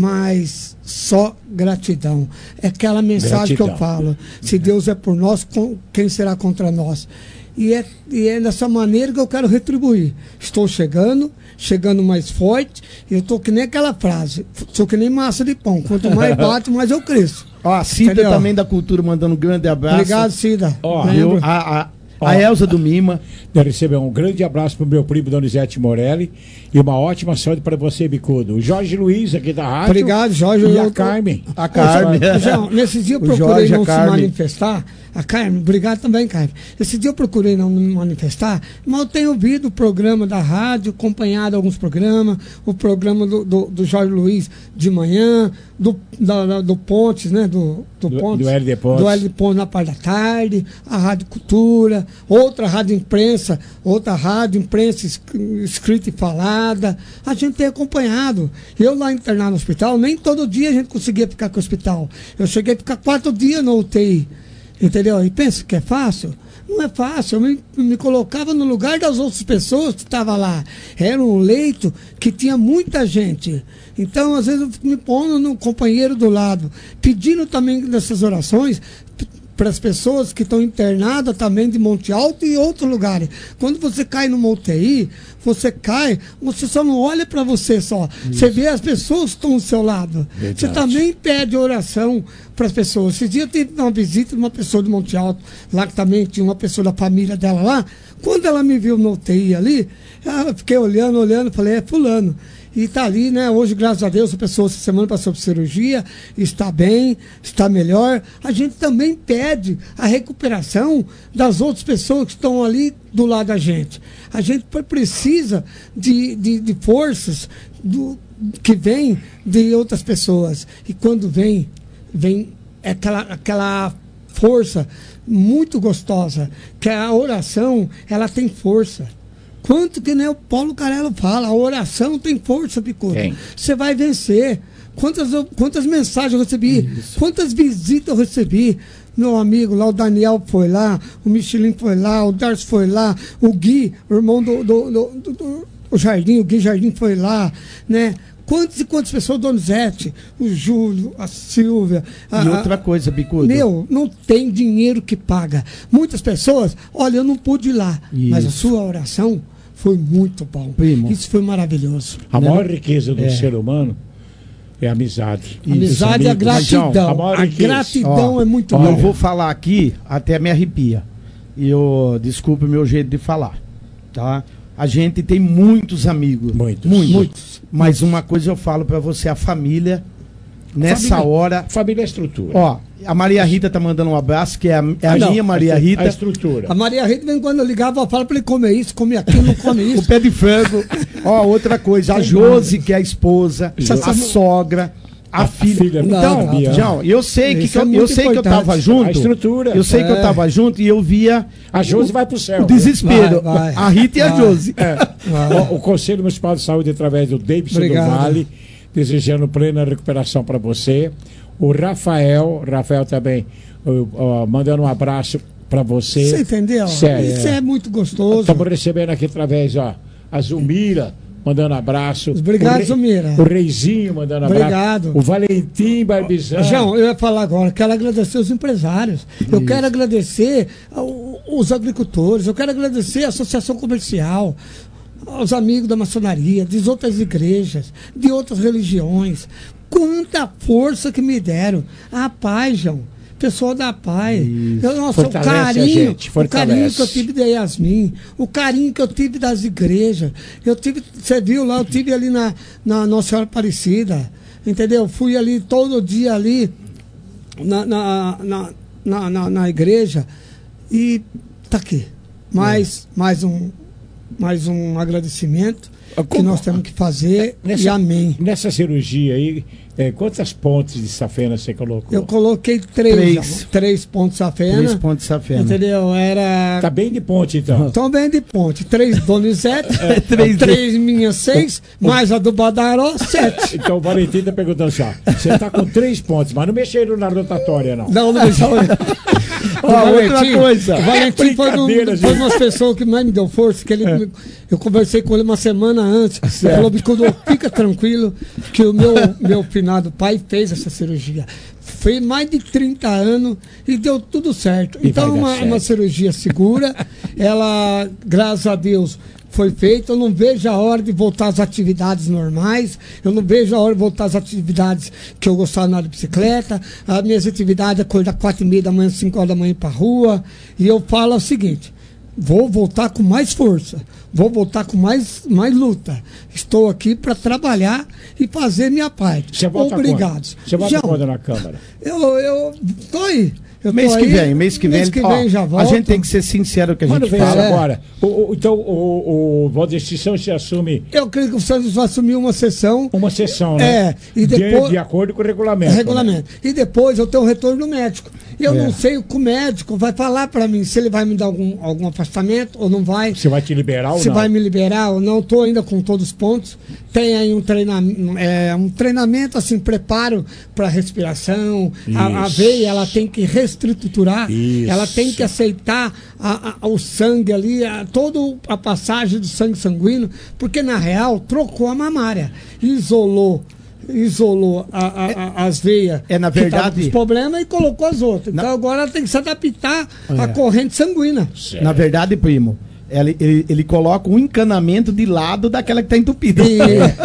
mas só gratidão. É aquela mensagem Gratidão. que eu falo. Se Deus é por nós, com- quem será contra nós? E é, e é dessa maneira que eu quero retribuir. Estou chegando, chegando mais forte. Eu estou que nem aquela frase. Sou que nem massa de pão. Quanto mais bate, mais eu cresço. Ó, a Cida Entendeu? também da Cultura mandando um grande abraço. Obrigado, Cida. Ó, Lembro. Viu? A, a, Ó. a Elza do Mima. Eu receber um grande abraço para o meu primo Donizete Morelli e uma ótima saúde para você, Bicudo. O Jorge Luiz, aqui da rádio. Obrigado, Jorge. E Eu a tô- Carmen. A Carmen. Ô, João, nesse dia eu O procurei Jorge, a não se Carmen. manifestar. A Carmen, obrigado também, Carmen. Esse dia eu procurei não me manifestar, mas eu tenho ouvido o programa da rádio, acompanhado alguns programas, o programa do, do, do Jorge Luiz de manhã, do, da, da- do Pontes, né? Do, do, Do- Pontes, do L D Pontes. do L D Pontes na parte da tarde, a Rádio Cultura, outra rádio imprensa, outra rádio imprensa es- escrita e falada. A gente tem acompanhado. Eu lá internado no hospital, nem todo dia a gente conseguia ficar com o hospital. Eu cheguei a ficar quatro dias no U T I. Entendeu? E pensa que é fácil? Não é fácil. Eu me, me colocava no lugar das outras pessoas que estavam lá. Era um leito que tinha muita gente. Então, às vezes, eu fico me pondo no companheiro do lado, pedindo também dessas orações para as pessoas que estão internadas também de Monte Alto e outros lugares. Quando você cai numa U T I, você cai, você só não olha para você só. Você vê as pessoas que estão ao seu lado. Verdade. Você também pede oração para as pessoas. Esse dia eu tive uma visita de uma pessoa de Monte Alto, lá que também tinha uma pessoa da família dela lá. Quando ela me viu no U T I ali, eu fiquei olhando, olhando, falei, é fulano. E está ali, né? Hoje, graças a Deus, a pessoa essa semana passou por cirurgia, está bem, está melhor. A gente também pede a recuperação das outras pessoas que estão ali do lado da gente. A gente pre- precisa de, de, de forças do, que vêm de outras pessoas. E quando vem, vem aquela, aquela força muito gostosa, que a oração, ela tem força. Quanto que nem o Paulo Carello fala, a oração tem força, Bicudo. Tem. Você vai vencer. Quantas, eu- quantas mensagens eu recebi, quantas visitas eu recebi. Meu amigo lá, o Daniel foi lá, o Michelin foi lá, o Darcy foi lá, o Gui, o irmão do, do, do, do- do- o Jardim, o Gui Jardim foi lá, né? Quantas e quantas pessoas, o Donizete, o Júlio, a Silvia. A, E outra coisa, Bicudo. Meu, não tem dinheiro que paga. Muitas pessoas, olha, eu não pude ir lá, mas a Isso. sua oração foi muito bom. Primo. Isso foi maravilhoso. A né? maior riqueza do É. ser humano é a amizade. Amizade e a Amigos. gratidão. A maior A riqueza. gratidão é muito Eu boa. vou falar aqui, até me arrepia. E eu desculpe o meu jeito de falar, tá? A gente tem muitos amigos. Muitos. Muitos. Muitos. Mas uma coisa eu falo pra você, a família, nessa Família- hora... Família é estrutura. Ó, a Maria Rita tá mandando um abraço, que é a, é a Não, minha Maria a estru- Rita. a estrutura. A Maria Rita, vem quando eu ligava, eu falo pra ele comer isso, comer aquilo, não come O isso. pé de frango. Ó, outra coisa, a Josi, que é a esposa, Jo- a sogra, a, A filha. filha Então, da Bia. João, eu sei que, Isso que eu, é eu muito sei que eu importante. tava junto. A estrutura. Eu sei que eu É. tava junto e eu via A Josi o, vai pro céu. o desespero. Vai, vai. A Rita e a Vai. Josi. É. Ó, o Conselho Municipal de Saúde, através do Davidson Obrigado. né? do Vale, desejando plena recuperação para você. O Rafael, Rafael também, ó, ó, mandando um abraço para você. Você entendeu? Sério. Isso é muito gostoso. Estamos recebendo aqui através, ó, a Zulmira mandando abraço. Obrigado, o Rei- Zulmira. O Reizinho mandando abraço. Obrigado. O Valentim Barbizan. João, eu ia falar agora, quero agradecer os empresários, eu quero agradecer ao- os agricultores, eu quero agradecer a associação comercial, aos amigos da maçonaria, de outras igrejas, de outras religiões. Quanta força que me deram. A paz, João. Pessoal da paz. Eu, nossa, o Fortalece a carinho, gente, o carinho fortalece. que eu tive da Yasmin, o carinho que eu tive das igrejas. Eu tive, você viu lá, eu tive ali na, na Nossa Senhora Aparecida, entendeu? Fui ali todo dia ali na, na, na, na, na, na igreja e tá aqui. Mais, mais um mais um agradecimento que Como- nós temos que fazer e Nessa, amém. nessa cirurgia aí, é, quantas pontes de safena você colocou? Eu coloquei três, Três. João. três pontos safena. Três pontos de safena. Entendeu? Era. Tá bem de ponte, então. Então bem de ponte. Três Donizete, Três três, de- minhas seis, mais a do Badaró, sete. Então o Valentim tá perguntando assim, ó, você tá com três pontos, mas não mexeram na rotatória, não. Não, não deixa eu ver. O Ó, outra Valentim- coisa. O Valentim foi, um, Brincadeira, foi gente. uma pessoa que mais me deu força, que ele, eu conversei com ele uma semana antes. Ele falou, Bicudo, fica tranquilo, que o meu, meu finado pai fez essa cirurgia. Fez mais de trinta anos e deu tudo certo. E Então, vai dar uma, certo. uma cirurgia segura. Ela, graças a Deus, foi feita. Eu não vejo a hora de voltar às atividades normais. Eu não vejo a hora de voltar às atividades que eu gostava na bicicleta. As minhas atividades é acordar quatro e meia da manhã, cinco horas da manhã para rua. E eu falo o seguinte: vou voltar com mais força, vou voltar com mais, mais luta. Estou aqui para trabalhar e fazer minha parte. Você volta Obrigado. quando? Você volta Já- quando na Câmara? Eu, eu tô aí. Eu tô Mês que aí. vem, mês que vem, mês que ó, vem já a volto. gente tem que ser sincero que a Manda gente ver fala. É. agora. O, o- então o, o Valdeci São se assume Eu creio que o Santos vai assumir uma sessão. uma sessão, né? É, e De- depois- de, acordo com o regulamento. regulamento. E depois eu tenho um retorno do médico. E eu É. não sei o que o médico vai falar para mim, se ele vai me dar algum, algum afastamento ou não vai. Né? Você vai te liberar ou Se não? vai me liberar ou não, estou ainda com todos os pontos. Tem aí um treinamento, é, um treinamento assim, preparo para respiração. A, a Isso. veia ela tem que reestruturar, Isso. ela tem que aceitar a- a- o sangue ali, a, toda a passagem do sangue sanguíneo, porque na real trocou a mamária, isolou. Isolou a- a- a- as veias É, na que tavam verdade- com os problemas e colocou as outras. Então agora ela tem que se adaptar à É. corrente sanguínea. Na verdade, primo, ele, ele, ele coloca um encanamento de lado daquela que está entupida. E-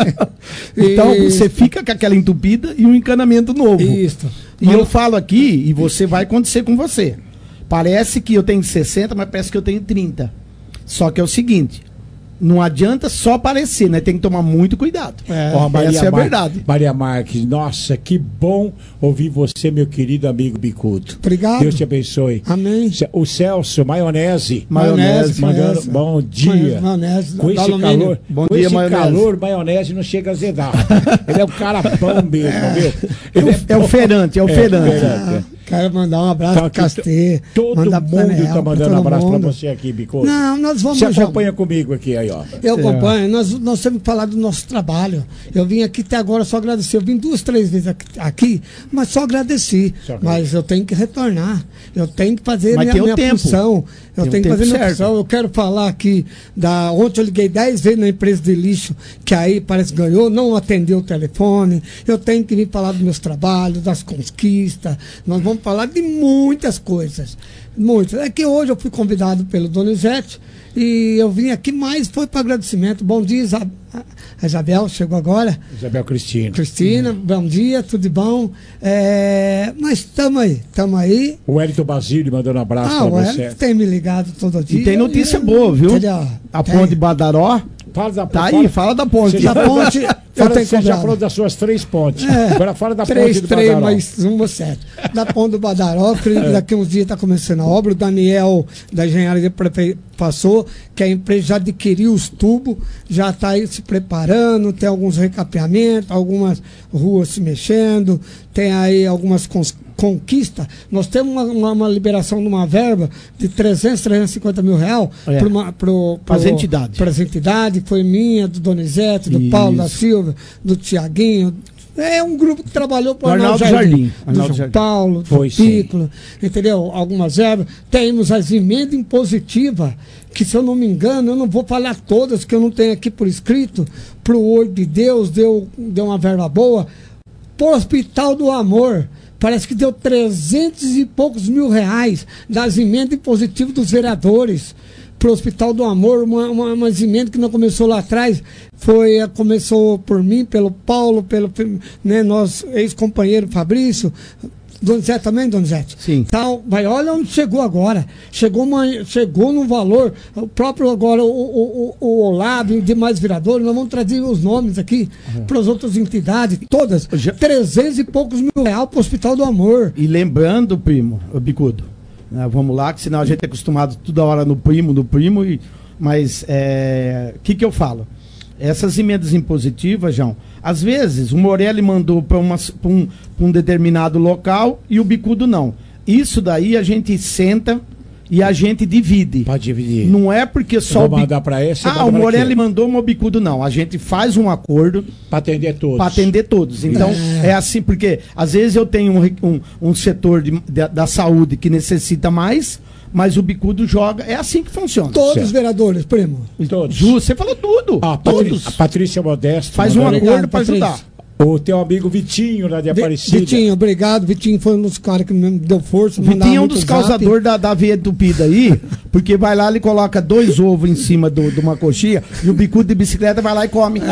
Então Isso. você fica com aquela entupida e um encanamento novo. Isso. E eu falo aqui, e você vai acontecer com você. Parece que eu tenho sessenta, mas parece que eu tenho trinta. Só que é o seguinte, não adianta só parecer, né? Tem que tomar muito cuidado. É, Ó, Maria Essa é a Mar- verdade. Maria Marques, nossa, que bom ouvir você, meu querido amigo Bicudo. Obrigado. Deus te abençoe. Amém. Ce- O Celso, maionese. Maionese, mandando maionese. bom dia. Maionese, Com da esse alumínio. calor, Bom com dia, esse maionese. calor, maionese não chega a azedar. Ele é um cara bom mesmo, viu? É Ele o, é o feirante, é o É, feirante. feirante. Ah, quero mandar um abraço Tá para aqui, Castê. Todo mandar pro mundo Daniel, tá pra mandando todo abraço mundo. pra você aqui, Bicudo. Não, nós vamos Você já- acompanha comigo aqui, aí, ó. Eu acompanho, nós, nós temos que falar do nosso trabalho. Eu vim aqui até agora só agradecer. Eu vim duas, três vezes aqui, aqui mas só agradeci. Só mas eu tenho que retornar. Eu tenho que fazer mas minha, minha tempo. função. Eu tem tenho um que fazer minha certo. função. Eu quero falar aqui da. Ontem eu liguei dez vezes na empresa de lixo, que aí parece que ganhou, não atendeu o telefone. Eu tenho que vir falar dos meus trabalhos, das conquistas. Nós vamos falar de muitas coisas. Muitas. É que hoje eu fui convidado pelo Donizete e eu vim aqui, mais foi para agradecimento. Bom dia, Isabel. A Isabel chegou agora. Isabel Cristina. Cristina, uhum. Bom dia, tudo bom? É, mas estamos aí, estamos aí. O Wellington Basílio mandando um abraço ah, para você. Wellington tem me ligado todo dia. E tem notícia eu, boa, viu? Entendeu? A ponte de Badaró. Fala da, tá fala, aí, fala da ponte. Você já, da ponte, eu fala, tenho você já falou das suas três pontes. É, agora fala da três, ponte do três, Badaró. mais uma, sete. Da ponte do Badaró, acredito que daqui uns dias está começando a obra. O Daniel, da engenharia, passou, que a empresa já adquiriu os tubos, já está aí se preparando, tem alguns recapeamentos, algumas ruas se mexendo, tem aí algumas cons conquista, nós temos uma, uma, uma liberação de uma verba de trezentos, trezentos e cinquenta mil reais é. para as entidades. Para as entidades, foi minha, do Donizete, do Isso. Paulo da Silva, do Tiaguinho. É um grupo que trabalhou para o Arnaldo Jardim, Jardim. Do Arnaldo João Jardim. Paulo, foi, do Piccolo, entendeu? Algumas verbas. Temos as emendas impositivas, que se eu não me engano, eu não vou falar todas, que eu não tenho aqui por escrito, para o olho de Deus, deu, deu uma verba boa. Para o Hospital do Amor, parece que deu trezentos e poucos mil reais das emendas impositivas dos vereadores para o Hospital do Amor, uma, uma, uma emenda que não começou lá atrás, foi, começou por mim, pelo Paulo, pelo né, nosso ex-companheiro Fabrício, Donizete também, Donizete? Sim. Tal, mas olha onde chegou agora. Chegou, uma, chegou num valor, o próprio agora, o, o, o, o Olavo e demais vereadores, nós vamos trazer os nomes aqui uhum. para as outras entidades, todas, Já... trezentos e poucos mil reais para o Hospital do Amor. E lembrando, primo, o Bicudo, né, vamos lá, que senão a gente é acostumado toda hora no primo, no primo, e, mas o é, que, que eu falo? Essas emendas impositivas, João, às vezes o Morelli mandou para um, um determinado local e o Bicudo não. Isso daí a gente senta e a gente divide. Pode dividir. Não é porque só o Bicudo... mandar para esse. Ah, o Morelli mandou, mas o Bicudo não. A gente faz um acordo para atender todos. Para atender todos. Então, é. é assim, porque às vezes eu tenho um, um, um setor de, de, da saúde que necessita mais, mas o Bicudo joga. É assim que funciona. Todos certo. Os vereadores, primo. Todos. Ju, você falou tudo. Ah, todos. A Patrícia Modesto. Faz um acordo para ajudar. O teu amigo Vitinho, lá de Aparecida. Vitinho, obrigado. Vitinho foi um dos caras que me deu força. Vitinho é um dos causadores da, da veia entupida aí, porque vai lá e coloca dois ovos em cima do, de uma coxinha e o Bicudo de bicicleta vai lá e come.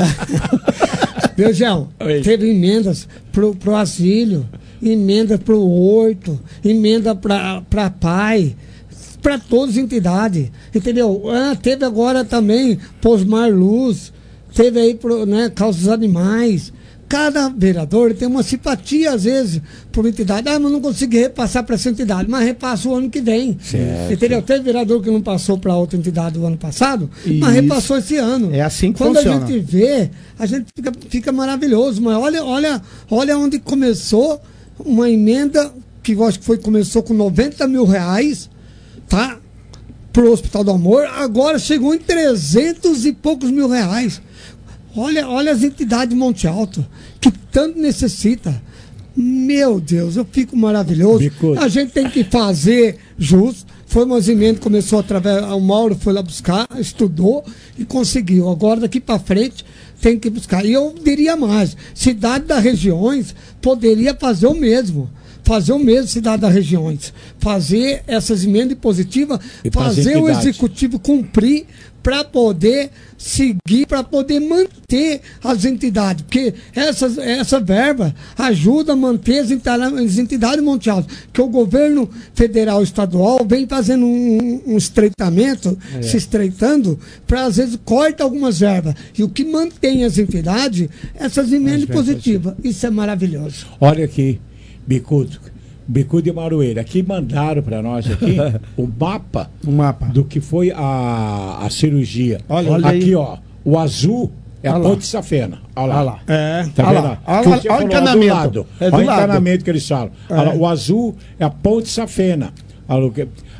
Meu Gel, teve emendas pro, pro asilo, emenda pro horto, emenda pra, pra pai, para todas as entidades, entendeu? Ah, teve agora também Posmar Luz, teve aí pro, né, Causa dos Animais. Cada vereador tem uma simpatia, às vezes, por uma entidade. Ah, mas não consegui repassar para essa entidade, mas repassa o ano que vem. Certo. Entendeu? Teve vereador que não passou para outra entidade do ano passado, Isso. mas repassou esse ano. É assim que Quando funciona. Quando a gente vê, a gente fica, fica maravilhoso. Mas olha, olha, olha onde começou uma emenda, que eu acho que foi, começou com noventa mil reais, tá? Para o Hospital do Amor, agora chegou em trezentos e poucos mil reais. Olha, olha as entidades de Monte Alto, que tanto necessita. Meu Deus, eu fico maravilhoso. Bicudo. A gente tem que fazer justo. Foi um movimento que começou através. O Mauro foi lá buscar, estudou e conseguiu. Agora, daqui para frente, tem que buscar. E eu diria mais: cidade das regiões poderia fazer o mesmo. Fazer o mesmo, cidade das regiões. Fazer essas emendas positivas, fazer o executivo cumprir para poder seguir, para poder manter as entidades. Porque essas, essa verba ajuda a manter as entidades, as entidades Monte Alto. Que o governo federal e estadual vem fazendo um, um estreitamento, é. se estreitando, para às vezes corta algumas verbas. E o que mantém as entidades, essas emendas positivas. Isso é maravilhoso. Olha aqui. Bicudo, Bicudo e Maroeira, aqui mandaram para nós aqui o mapa, o mapa do que foi a, a cirurgia. Olha, olha aqui, aí. ó, o azul é olha a Ponte Safena. Olha lá. Olha lá. É. Tá olha vendo? Lá. Olha, olha, olha o encanamento. Do lado. É do olha o lado. encanamento que eles falam. É. Olha, o azul é a Ponte Safena. Olha,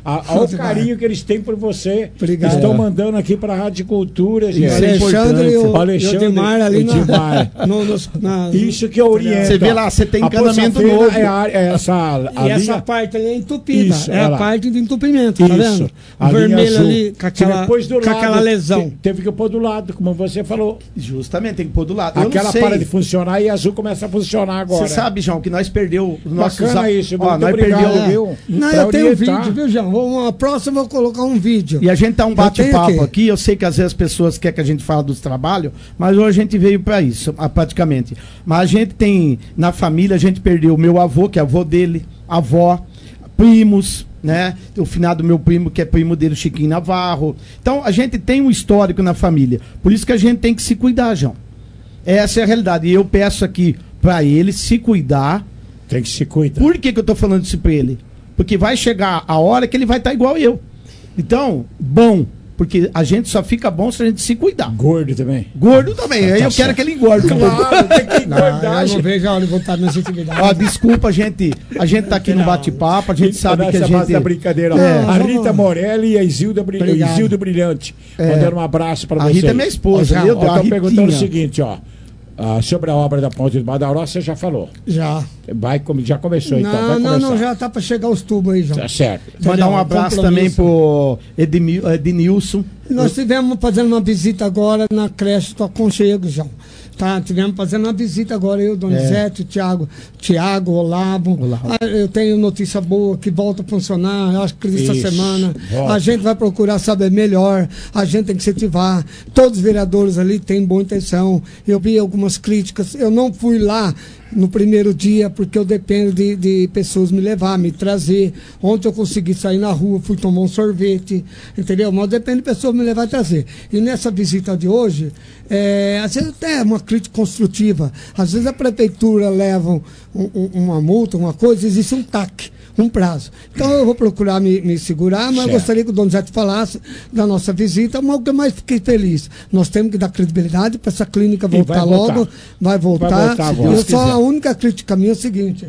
Olha o carinho que eles têm por você. Obrigado. Estão mandando aqui para a Rádio Cultura, gente. O Alexandre e o, Alexandre, e o Edmar ali na, Edmar. no, no, na, Isso que orienta. Você vê lá, você tem a encanamento Poça novo. É, a, é essa, e essa linha... parte ali é entupida. Isso, é a lá. parte de entupimento, tá Isso. vendo? O A vermelho azul. ali com aquela, depois do com lado, aquela lesão. te- Teve que pôr do lado, como você falou. Justamente, tem que pôr do lado. Eu Aquela não sei. para de funcionar e a azul começa a funcionar agora. Você sabe, João, que nós perdeu os nossos... Bacana isso, Ó, muito nós obrigado, perdeu... viu? Não, Pra eu tenho um orientar. vídeo, viu, João? Uma próxima eu vou colocar um vídeo. E a gente tá um Eu tenho bate-papo aqui. aqui. Eu sei que às vezes as pessoas querem que a gente fale dos trabalhos, mas hoje a gente veio para isso, ah, praticamente. Mas a gente tem, na família, a gente perdeu o meu avô, que é avô dele, avó, primos, né? O finado meu primo, que é primo dele, Chiquinho Navarro. Então, a gente tem um histórico na família. Por isso que a gente tem que se cuidar, João. Essa é a realidade. E eu peço aqui para ele se cuidar. Tem que se cuidar. Por que, que eu tô falando isso para ele? Porque vai chegar a hora que ele vai estar igual eu. Então, bom, porque a gente só fica bom se a gente se cuidar. Gordo também. Gordo também. Aí Tá eu quero certo. que ele engorde. Claro, tem que engordar. Não, eu gente. não vejo a hora de voltar nessa atividade. Ó, desculpa, gente. A gente tá aqui no bate-papo, a gente sabe que a Nessa base gente... da brincadeira. É. A Rita Morelli e a Isilda, Bri... Obrigado. Isilda Brilhante. É. Mandando um abraço para A vocês. Rita é minha esposa, Ó, meu ó, Deus, a tô perguntando o Ritinha. seguinte, ó. Ah, sobre a obra da Ponte do Badaró, você já falou. Já. Vai, come- já começou, então. Vai Não, não, começar. não, já tá para chegar os tubos aí, João. Tá certo. Mandar um Entendeu? abraço Compromisso. também pro Edmi- Ednilson. Nós tivemos fazendo uma visita agora na creche do Aconchego, João. Tá, tivemos fazendo uma visita agora, eu, Donizete, É. o Thiago, Thiago, Olavo. Olavo. Ah, eu tenho notícia boa que volta a funcionar, eu acho que essa Isso, semana. volta. A gente vai procurar saber melhor, a gente tem que incentivar. Todos os vereadores ali têm boa intenção. Eu vi algumas críticas, eu não fui lá no primeiro dia, porque eu dependo de, de pessoas me levar, me trazer. Ontem eu consegui sair na rua, fui tomar um sorvete, entendeu? Mas depende de pessoas me levar e trazer. E nessa visita de hoje, é, às vezes até é uma crítica construtiva. Às vezes a prefeitura leva um- um- uma multa, uma coisa, existe um T A C, um prazo. Então eu vou procurar me, me segurar, mas eu Certo. gostaria que o Donizete falasse da nossa visita, mas o que eu mais fiquei feliz. Nós temos que dar credibilidade para essa clínica E voltar vai voltar. logo, vai voltar. Vai voltar agora. Eu Deus só quiser. a única crítica minha é o seguinte,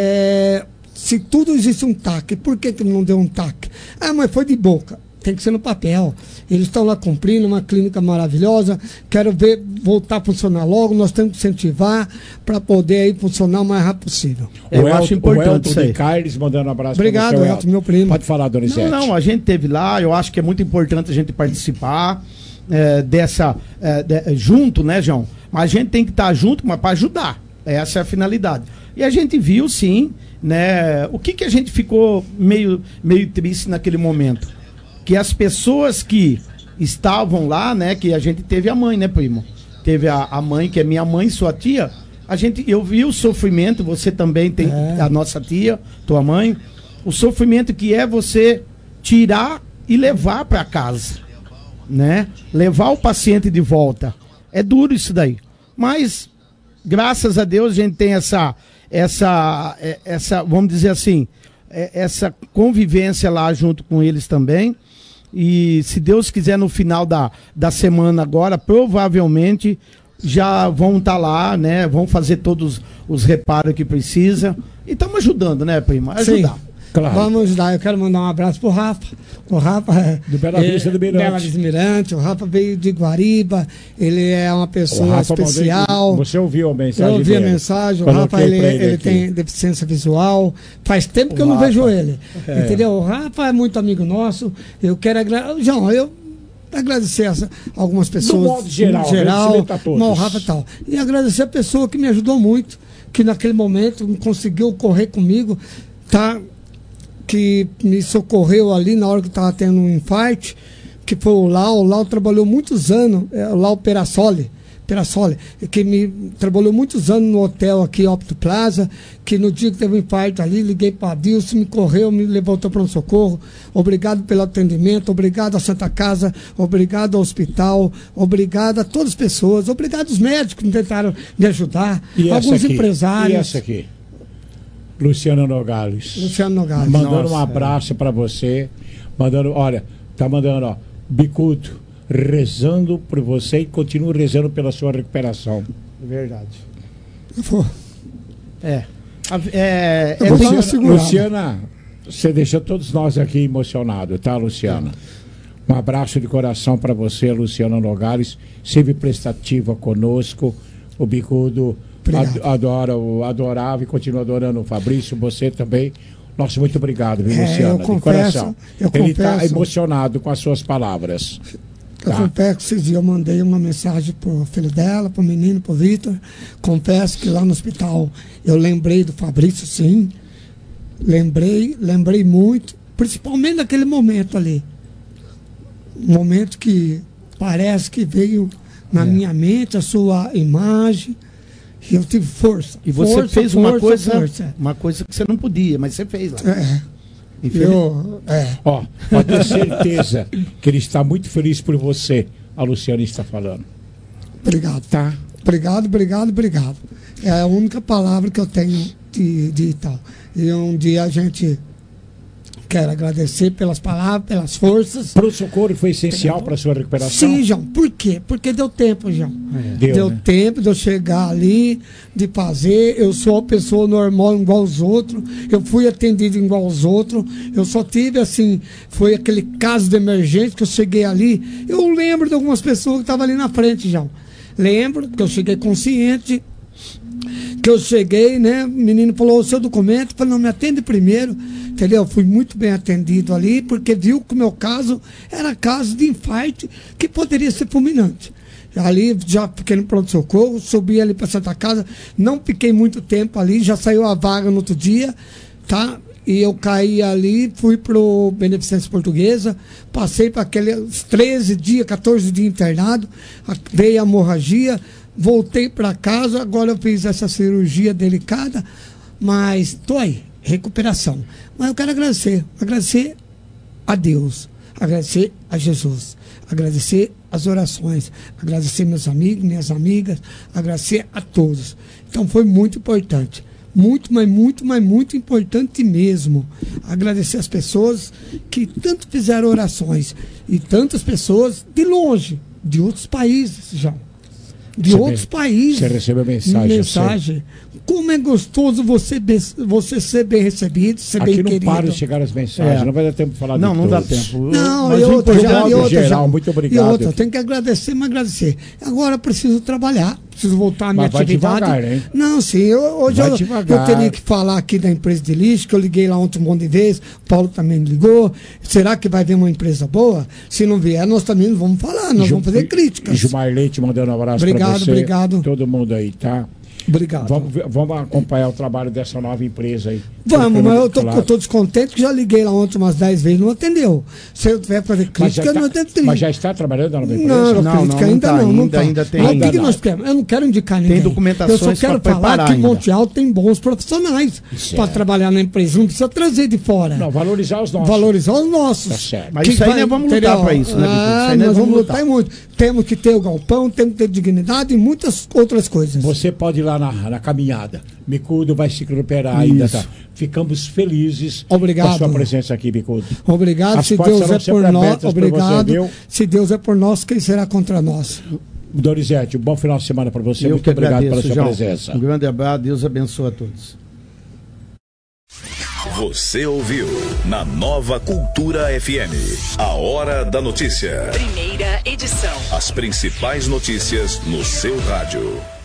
é, se tudo existe um T A C, por que, que não deu um T A C? Ah, mas foi de boca. Tem que ser no papel. Eles estão lá cumprindo, uma clínica maravilhosa. Quero ver voltar a funcionar logo. Nós temos que incentivar para poder aí funcionar o mais rápido possível. Eu o acho Elton, importante o Elton isso aí. de Carles mandando um abraço Obrigado, para você, Elton, meu primo. Pode falar, Donizete. Não, não, a gente teve lá, eu acho que é muito importante a gente participar é, dessa, é, de- junto, né, João? Mas a gente tem que estar junto, mas para ajudar. Essa é a finalidade. E a gente viu, sim, né, o que, que a gente ficou meio, meio triste naquele momento. Que as pessoas que estavam lá, né, que a gente teve a mãe, né, primo? Teve a, a mãe, que é minha mãe, sua tia. A gente, eu vi o sofrimento, você também tem É. a nossa tia, tua mãe. O sofrimento que é você tirar e levar para casa, né? Levar o paciente de volta. É duro isso daí. Mas graças a Deus a gente tem essa essa é, essa, vamos dizer assim, é, essa convivência lá junto com eles também. E se Deus quiser, no final da, da semana agora, provavelmente já vão estar lá, né? Vão fazer todos os reparos que precisa. E estamos ajudando, né, prima? Ajudar. Sim. Vamos ajudar. Eu quero mandar um abraço pro Rafa. O Rafa é Do Bela Vista do Mirante. Bela Vista do Mirante. O Rafa veio de Guariba. Ele é uma O pessoa Rafa especial. mandou- Você ouviu a mensagem Eu ouvi a dele? mensagem. O Coloquei Rafa ele, pra ele ele aqui. tem deficiência visual. Faz tempo que O eu não Rafa. vejo ele. É. Entendeu? O Rafa é muito amigo nosso. Eu quero agradecer. João, eu agradecer essa, algumas pessoas. modo geral, no geral agradecimento a todos. mas o Rafa e tal. E agradecer a pessoa que me ajudou muito, que naquele momento conseguiu correr comigo, tá? Que me socorreu ali na hora que eu estava tendo um infarto, que foi o Lau. O Lau trabalhou muitos anos, é, o Lau Perassoli, Perassoli, que me trabalhou muitos anos no hotel aqui, Opto Plaza, que no dia que teve um infarto ali, liguei para a Dilson, me correu, me levantou para um socorro. Obrigado pelo atendimento, obrigado à Santa Casa, obrigado ao hospital, obrigado a todas as pessoas, obrigado aos médicos que tentaram me ajudar, E essa alguns aqui? empresários. E essa aqui? Luciana Nogales. Luciano Nogales. Mandando Nossa, um abraço pra você. Mandando, olha, tá mandando, ó, Bicudo, rezando por você e continuo rezando pela sua recuperação. Verdade. Pô. É. A- É, Eu é vou dar uma Luciana- segurada. Luciana, Você deixou todos nós aqui emocionados, tá, Luciana? Um abraço de coração para você, Luciana Nogales, sempre prestativa conosco. O Bicudo ad, adora, o, adorava e continua adorando o Fabrício, você também. Nossa, muito obrigado, viu, Luciana? É, eu confesso, de coração. Eu Ele está emocionado com as suas palavras. Eu tá. confesso que esses dias eu mandei uma mensagem pro filho dela, pro menino, pro Vitor. Confesso que lá no hospital eu lembrei do Fabrício, sim. Lembrei, lembrei muito, principalmente naquele momento ali. Um momento que parece que veio na é. minha mente a sua imagem. E eu tive força. E você força, fez força, uma coisa, força. uma coisa que você não podia, mas você fez lá. É. Eu, é. Ó, pode ter certeza que ele está muito feliz por você, a Luciana está falando. Obrigado. Tá. Obrigado, obrigado, obrigado. É a única palavra que eu tenho de, de tal. E um dia a gente quer agradecer pelas palavras, pelas forças. Para o socorro foi essencial para a sua recuperação? Sim, João. Por quê? Porque deu tempo, João. É. Deu, deu né? tempo de eu chegar ali, de fazer. Eu sou uma pessoa normal igual aos outros. Eu fui atendido igual aos outros. Eu só tive, assim, foi aquele caso de emergência que eu cheguei ali. Eu lembro de algumas pessoas que estavam ali na frente, João. Lembro que eu cheguei consciente. Que eu cheguei, né? O menino falou o seu documento. Eu falei, não, me atende primeiro. Entendeu? Fui muito bem atendido ali, porque viu que o meu caso era caso de infarto que poderia ser fulminante. Ali, já fiquei no pronto-socorro, subi ali para Santa Casa, não fiquei muito tempo ali, já saiu a vaga no outro dia, tá? E eu caí ali, fui pro Beneficência Portuguesa, passei para aqueles treze dias, quatorze dias internado, veio a hemorragia, voltei para casa, agora eu fiz essa cirurgia delicada, mas tô aí, recuperação. Mas eu quero agradecer, agradecer a Deus, agradecer a Jesus, agradecer as orações, agradecer meus amigos, minhas amigas, agradecer a todos. Então foi muito importante, muito, mas muito, mas muito importante mesmo. Agradecer as pessoas que tanto fizeram orações e tantas pessoas de longe, de outros países, já. De você outros vê, países. Você recebeu mensagem. Mensagem. Como é gostoso você, você ser bem recebido, ser Aqui bem não querido. Aqui não para de chegar as mensagens, é. não vai dar tempo de falar não, de Não, não todos. dá tempo. Não, mas e outra, já, e outra, geral, já, muito obrigado. E outra, tem que agradecer, mas agradecer. Agora eu preciso trabalhar, preciso voltar à minha mas vai atividade. Devagar, hein? Não, sim, eu, hoje eu, eu teria que falar aqui da empresa de lixo, que eu liguei lá ontem um monte de vezes, o Paulo também me ligou. Será que vai vir uma empresa boa? Se não vier, nós também vamos falar, nós Ju, vamos fazer críticas. Gilmar Leite mandando um abraço para você. Obrigado, obrigado. Todo mundo aí, tá? Obrigado. Vamos, vamos acompanhar o trabalho dessa nova empresa aí. Vamos, mas eu tô, claro. eu tô descontente que já liguei lá ontem umas dez vezes, não atendeu. Se eu tiver fazer crítica, tá, não atendo. Mas já está trabalhando na nova empresa? Não, não, crítica não, ainda não. não, não ainda, ainda tem. Mas ainda que nós queremos? Eu não quero indicar ninguém. Tem documentações. Eu só quero falar que ainda. Monte Alto tem bons profissionais para é. trabalhar na empresa. Não precisa trazer de fora. Não, valorizar os nossos. Valorizar os nossos. Tá certo. Mas que isso aí nós vamos lutar para isso, né, ah, nós vamos lutar muito. Temos que ter o galpão, temos que ter dignidade e muitas outras coisas. Você pode ir lá na, na caminhada. Micudo vai se recuperar ainda. Tá? Ficamos felizes obrigado. com a sua presença aqui, Micudo. Obrigado. As se Deus é por nós, obrigado. Você, se Deus é por nós, quem será contra nós? Dorizete, um bom final de semana para você. Eu Muito obrigado agradeço, pela sua João. presença. Um grande abraço, Deus abençoe a todos. Você ouviu na Nova Cultura F M. A Hora da Notícia. Primeira edição. As principais notícias no seu rádio.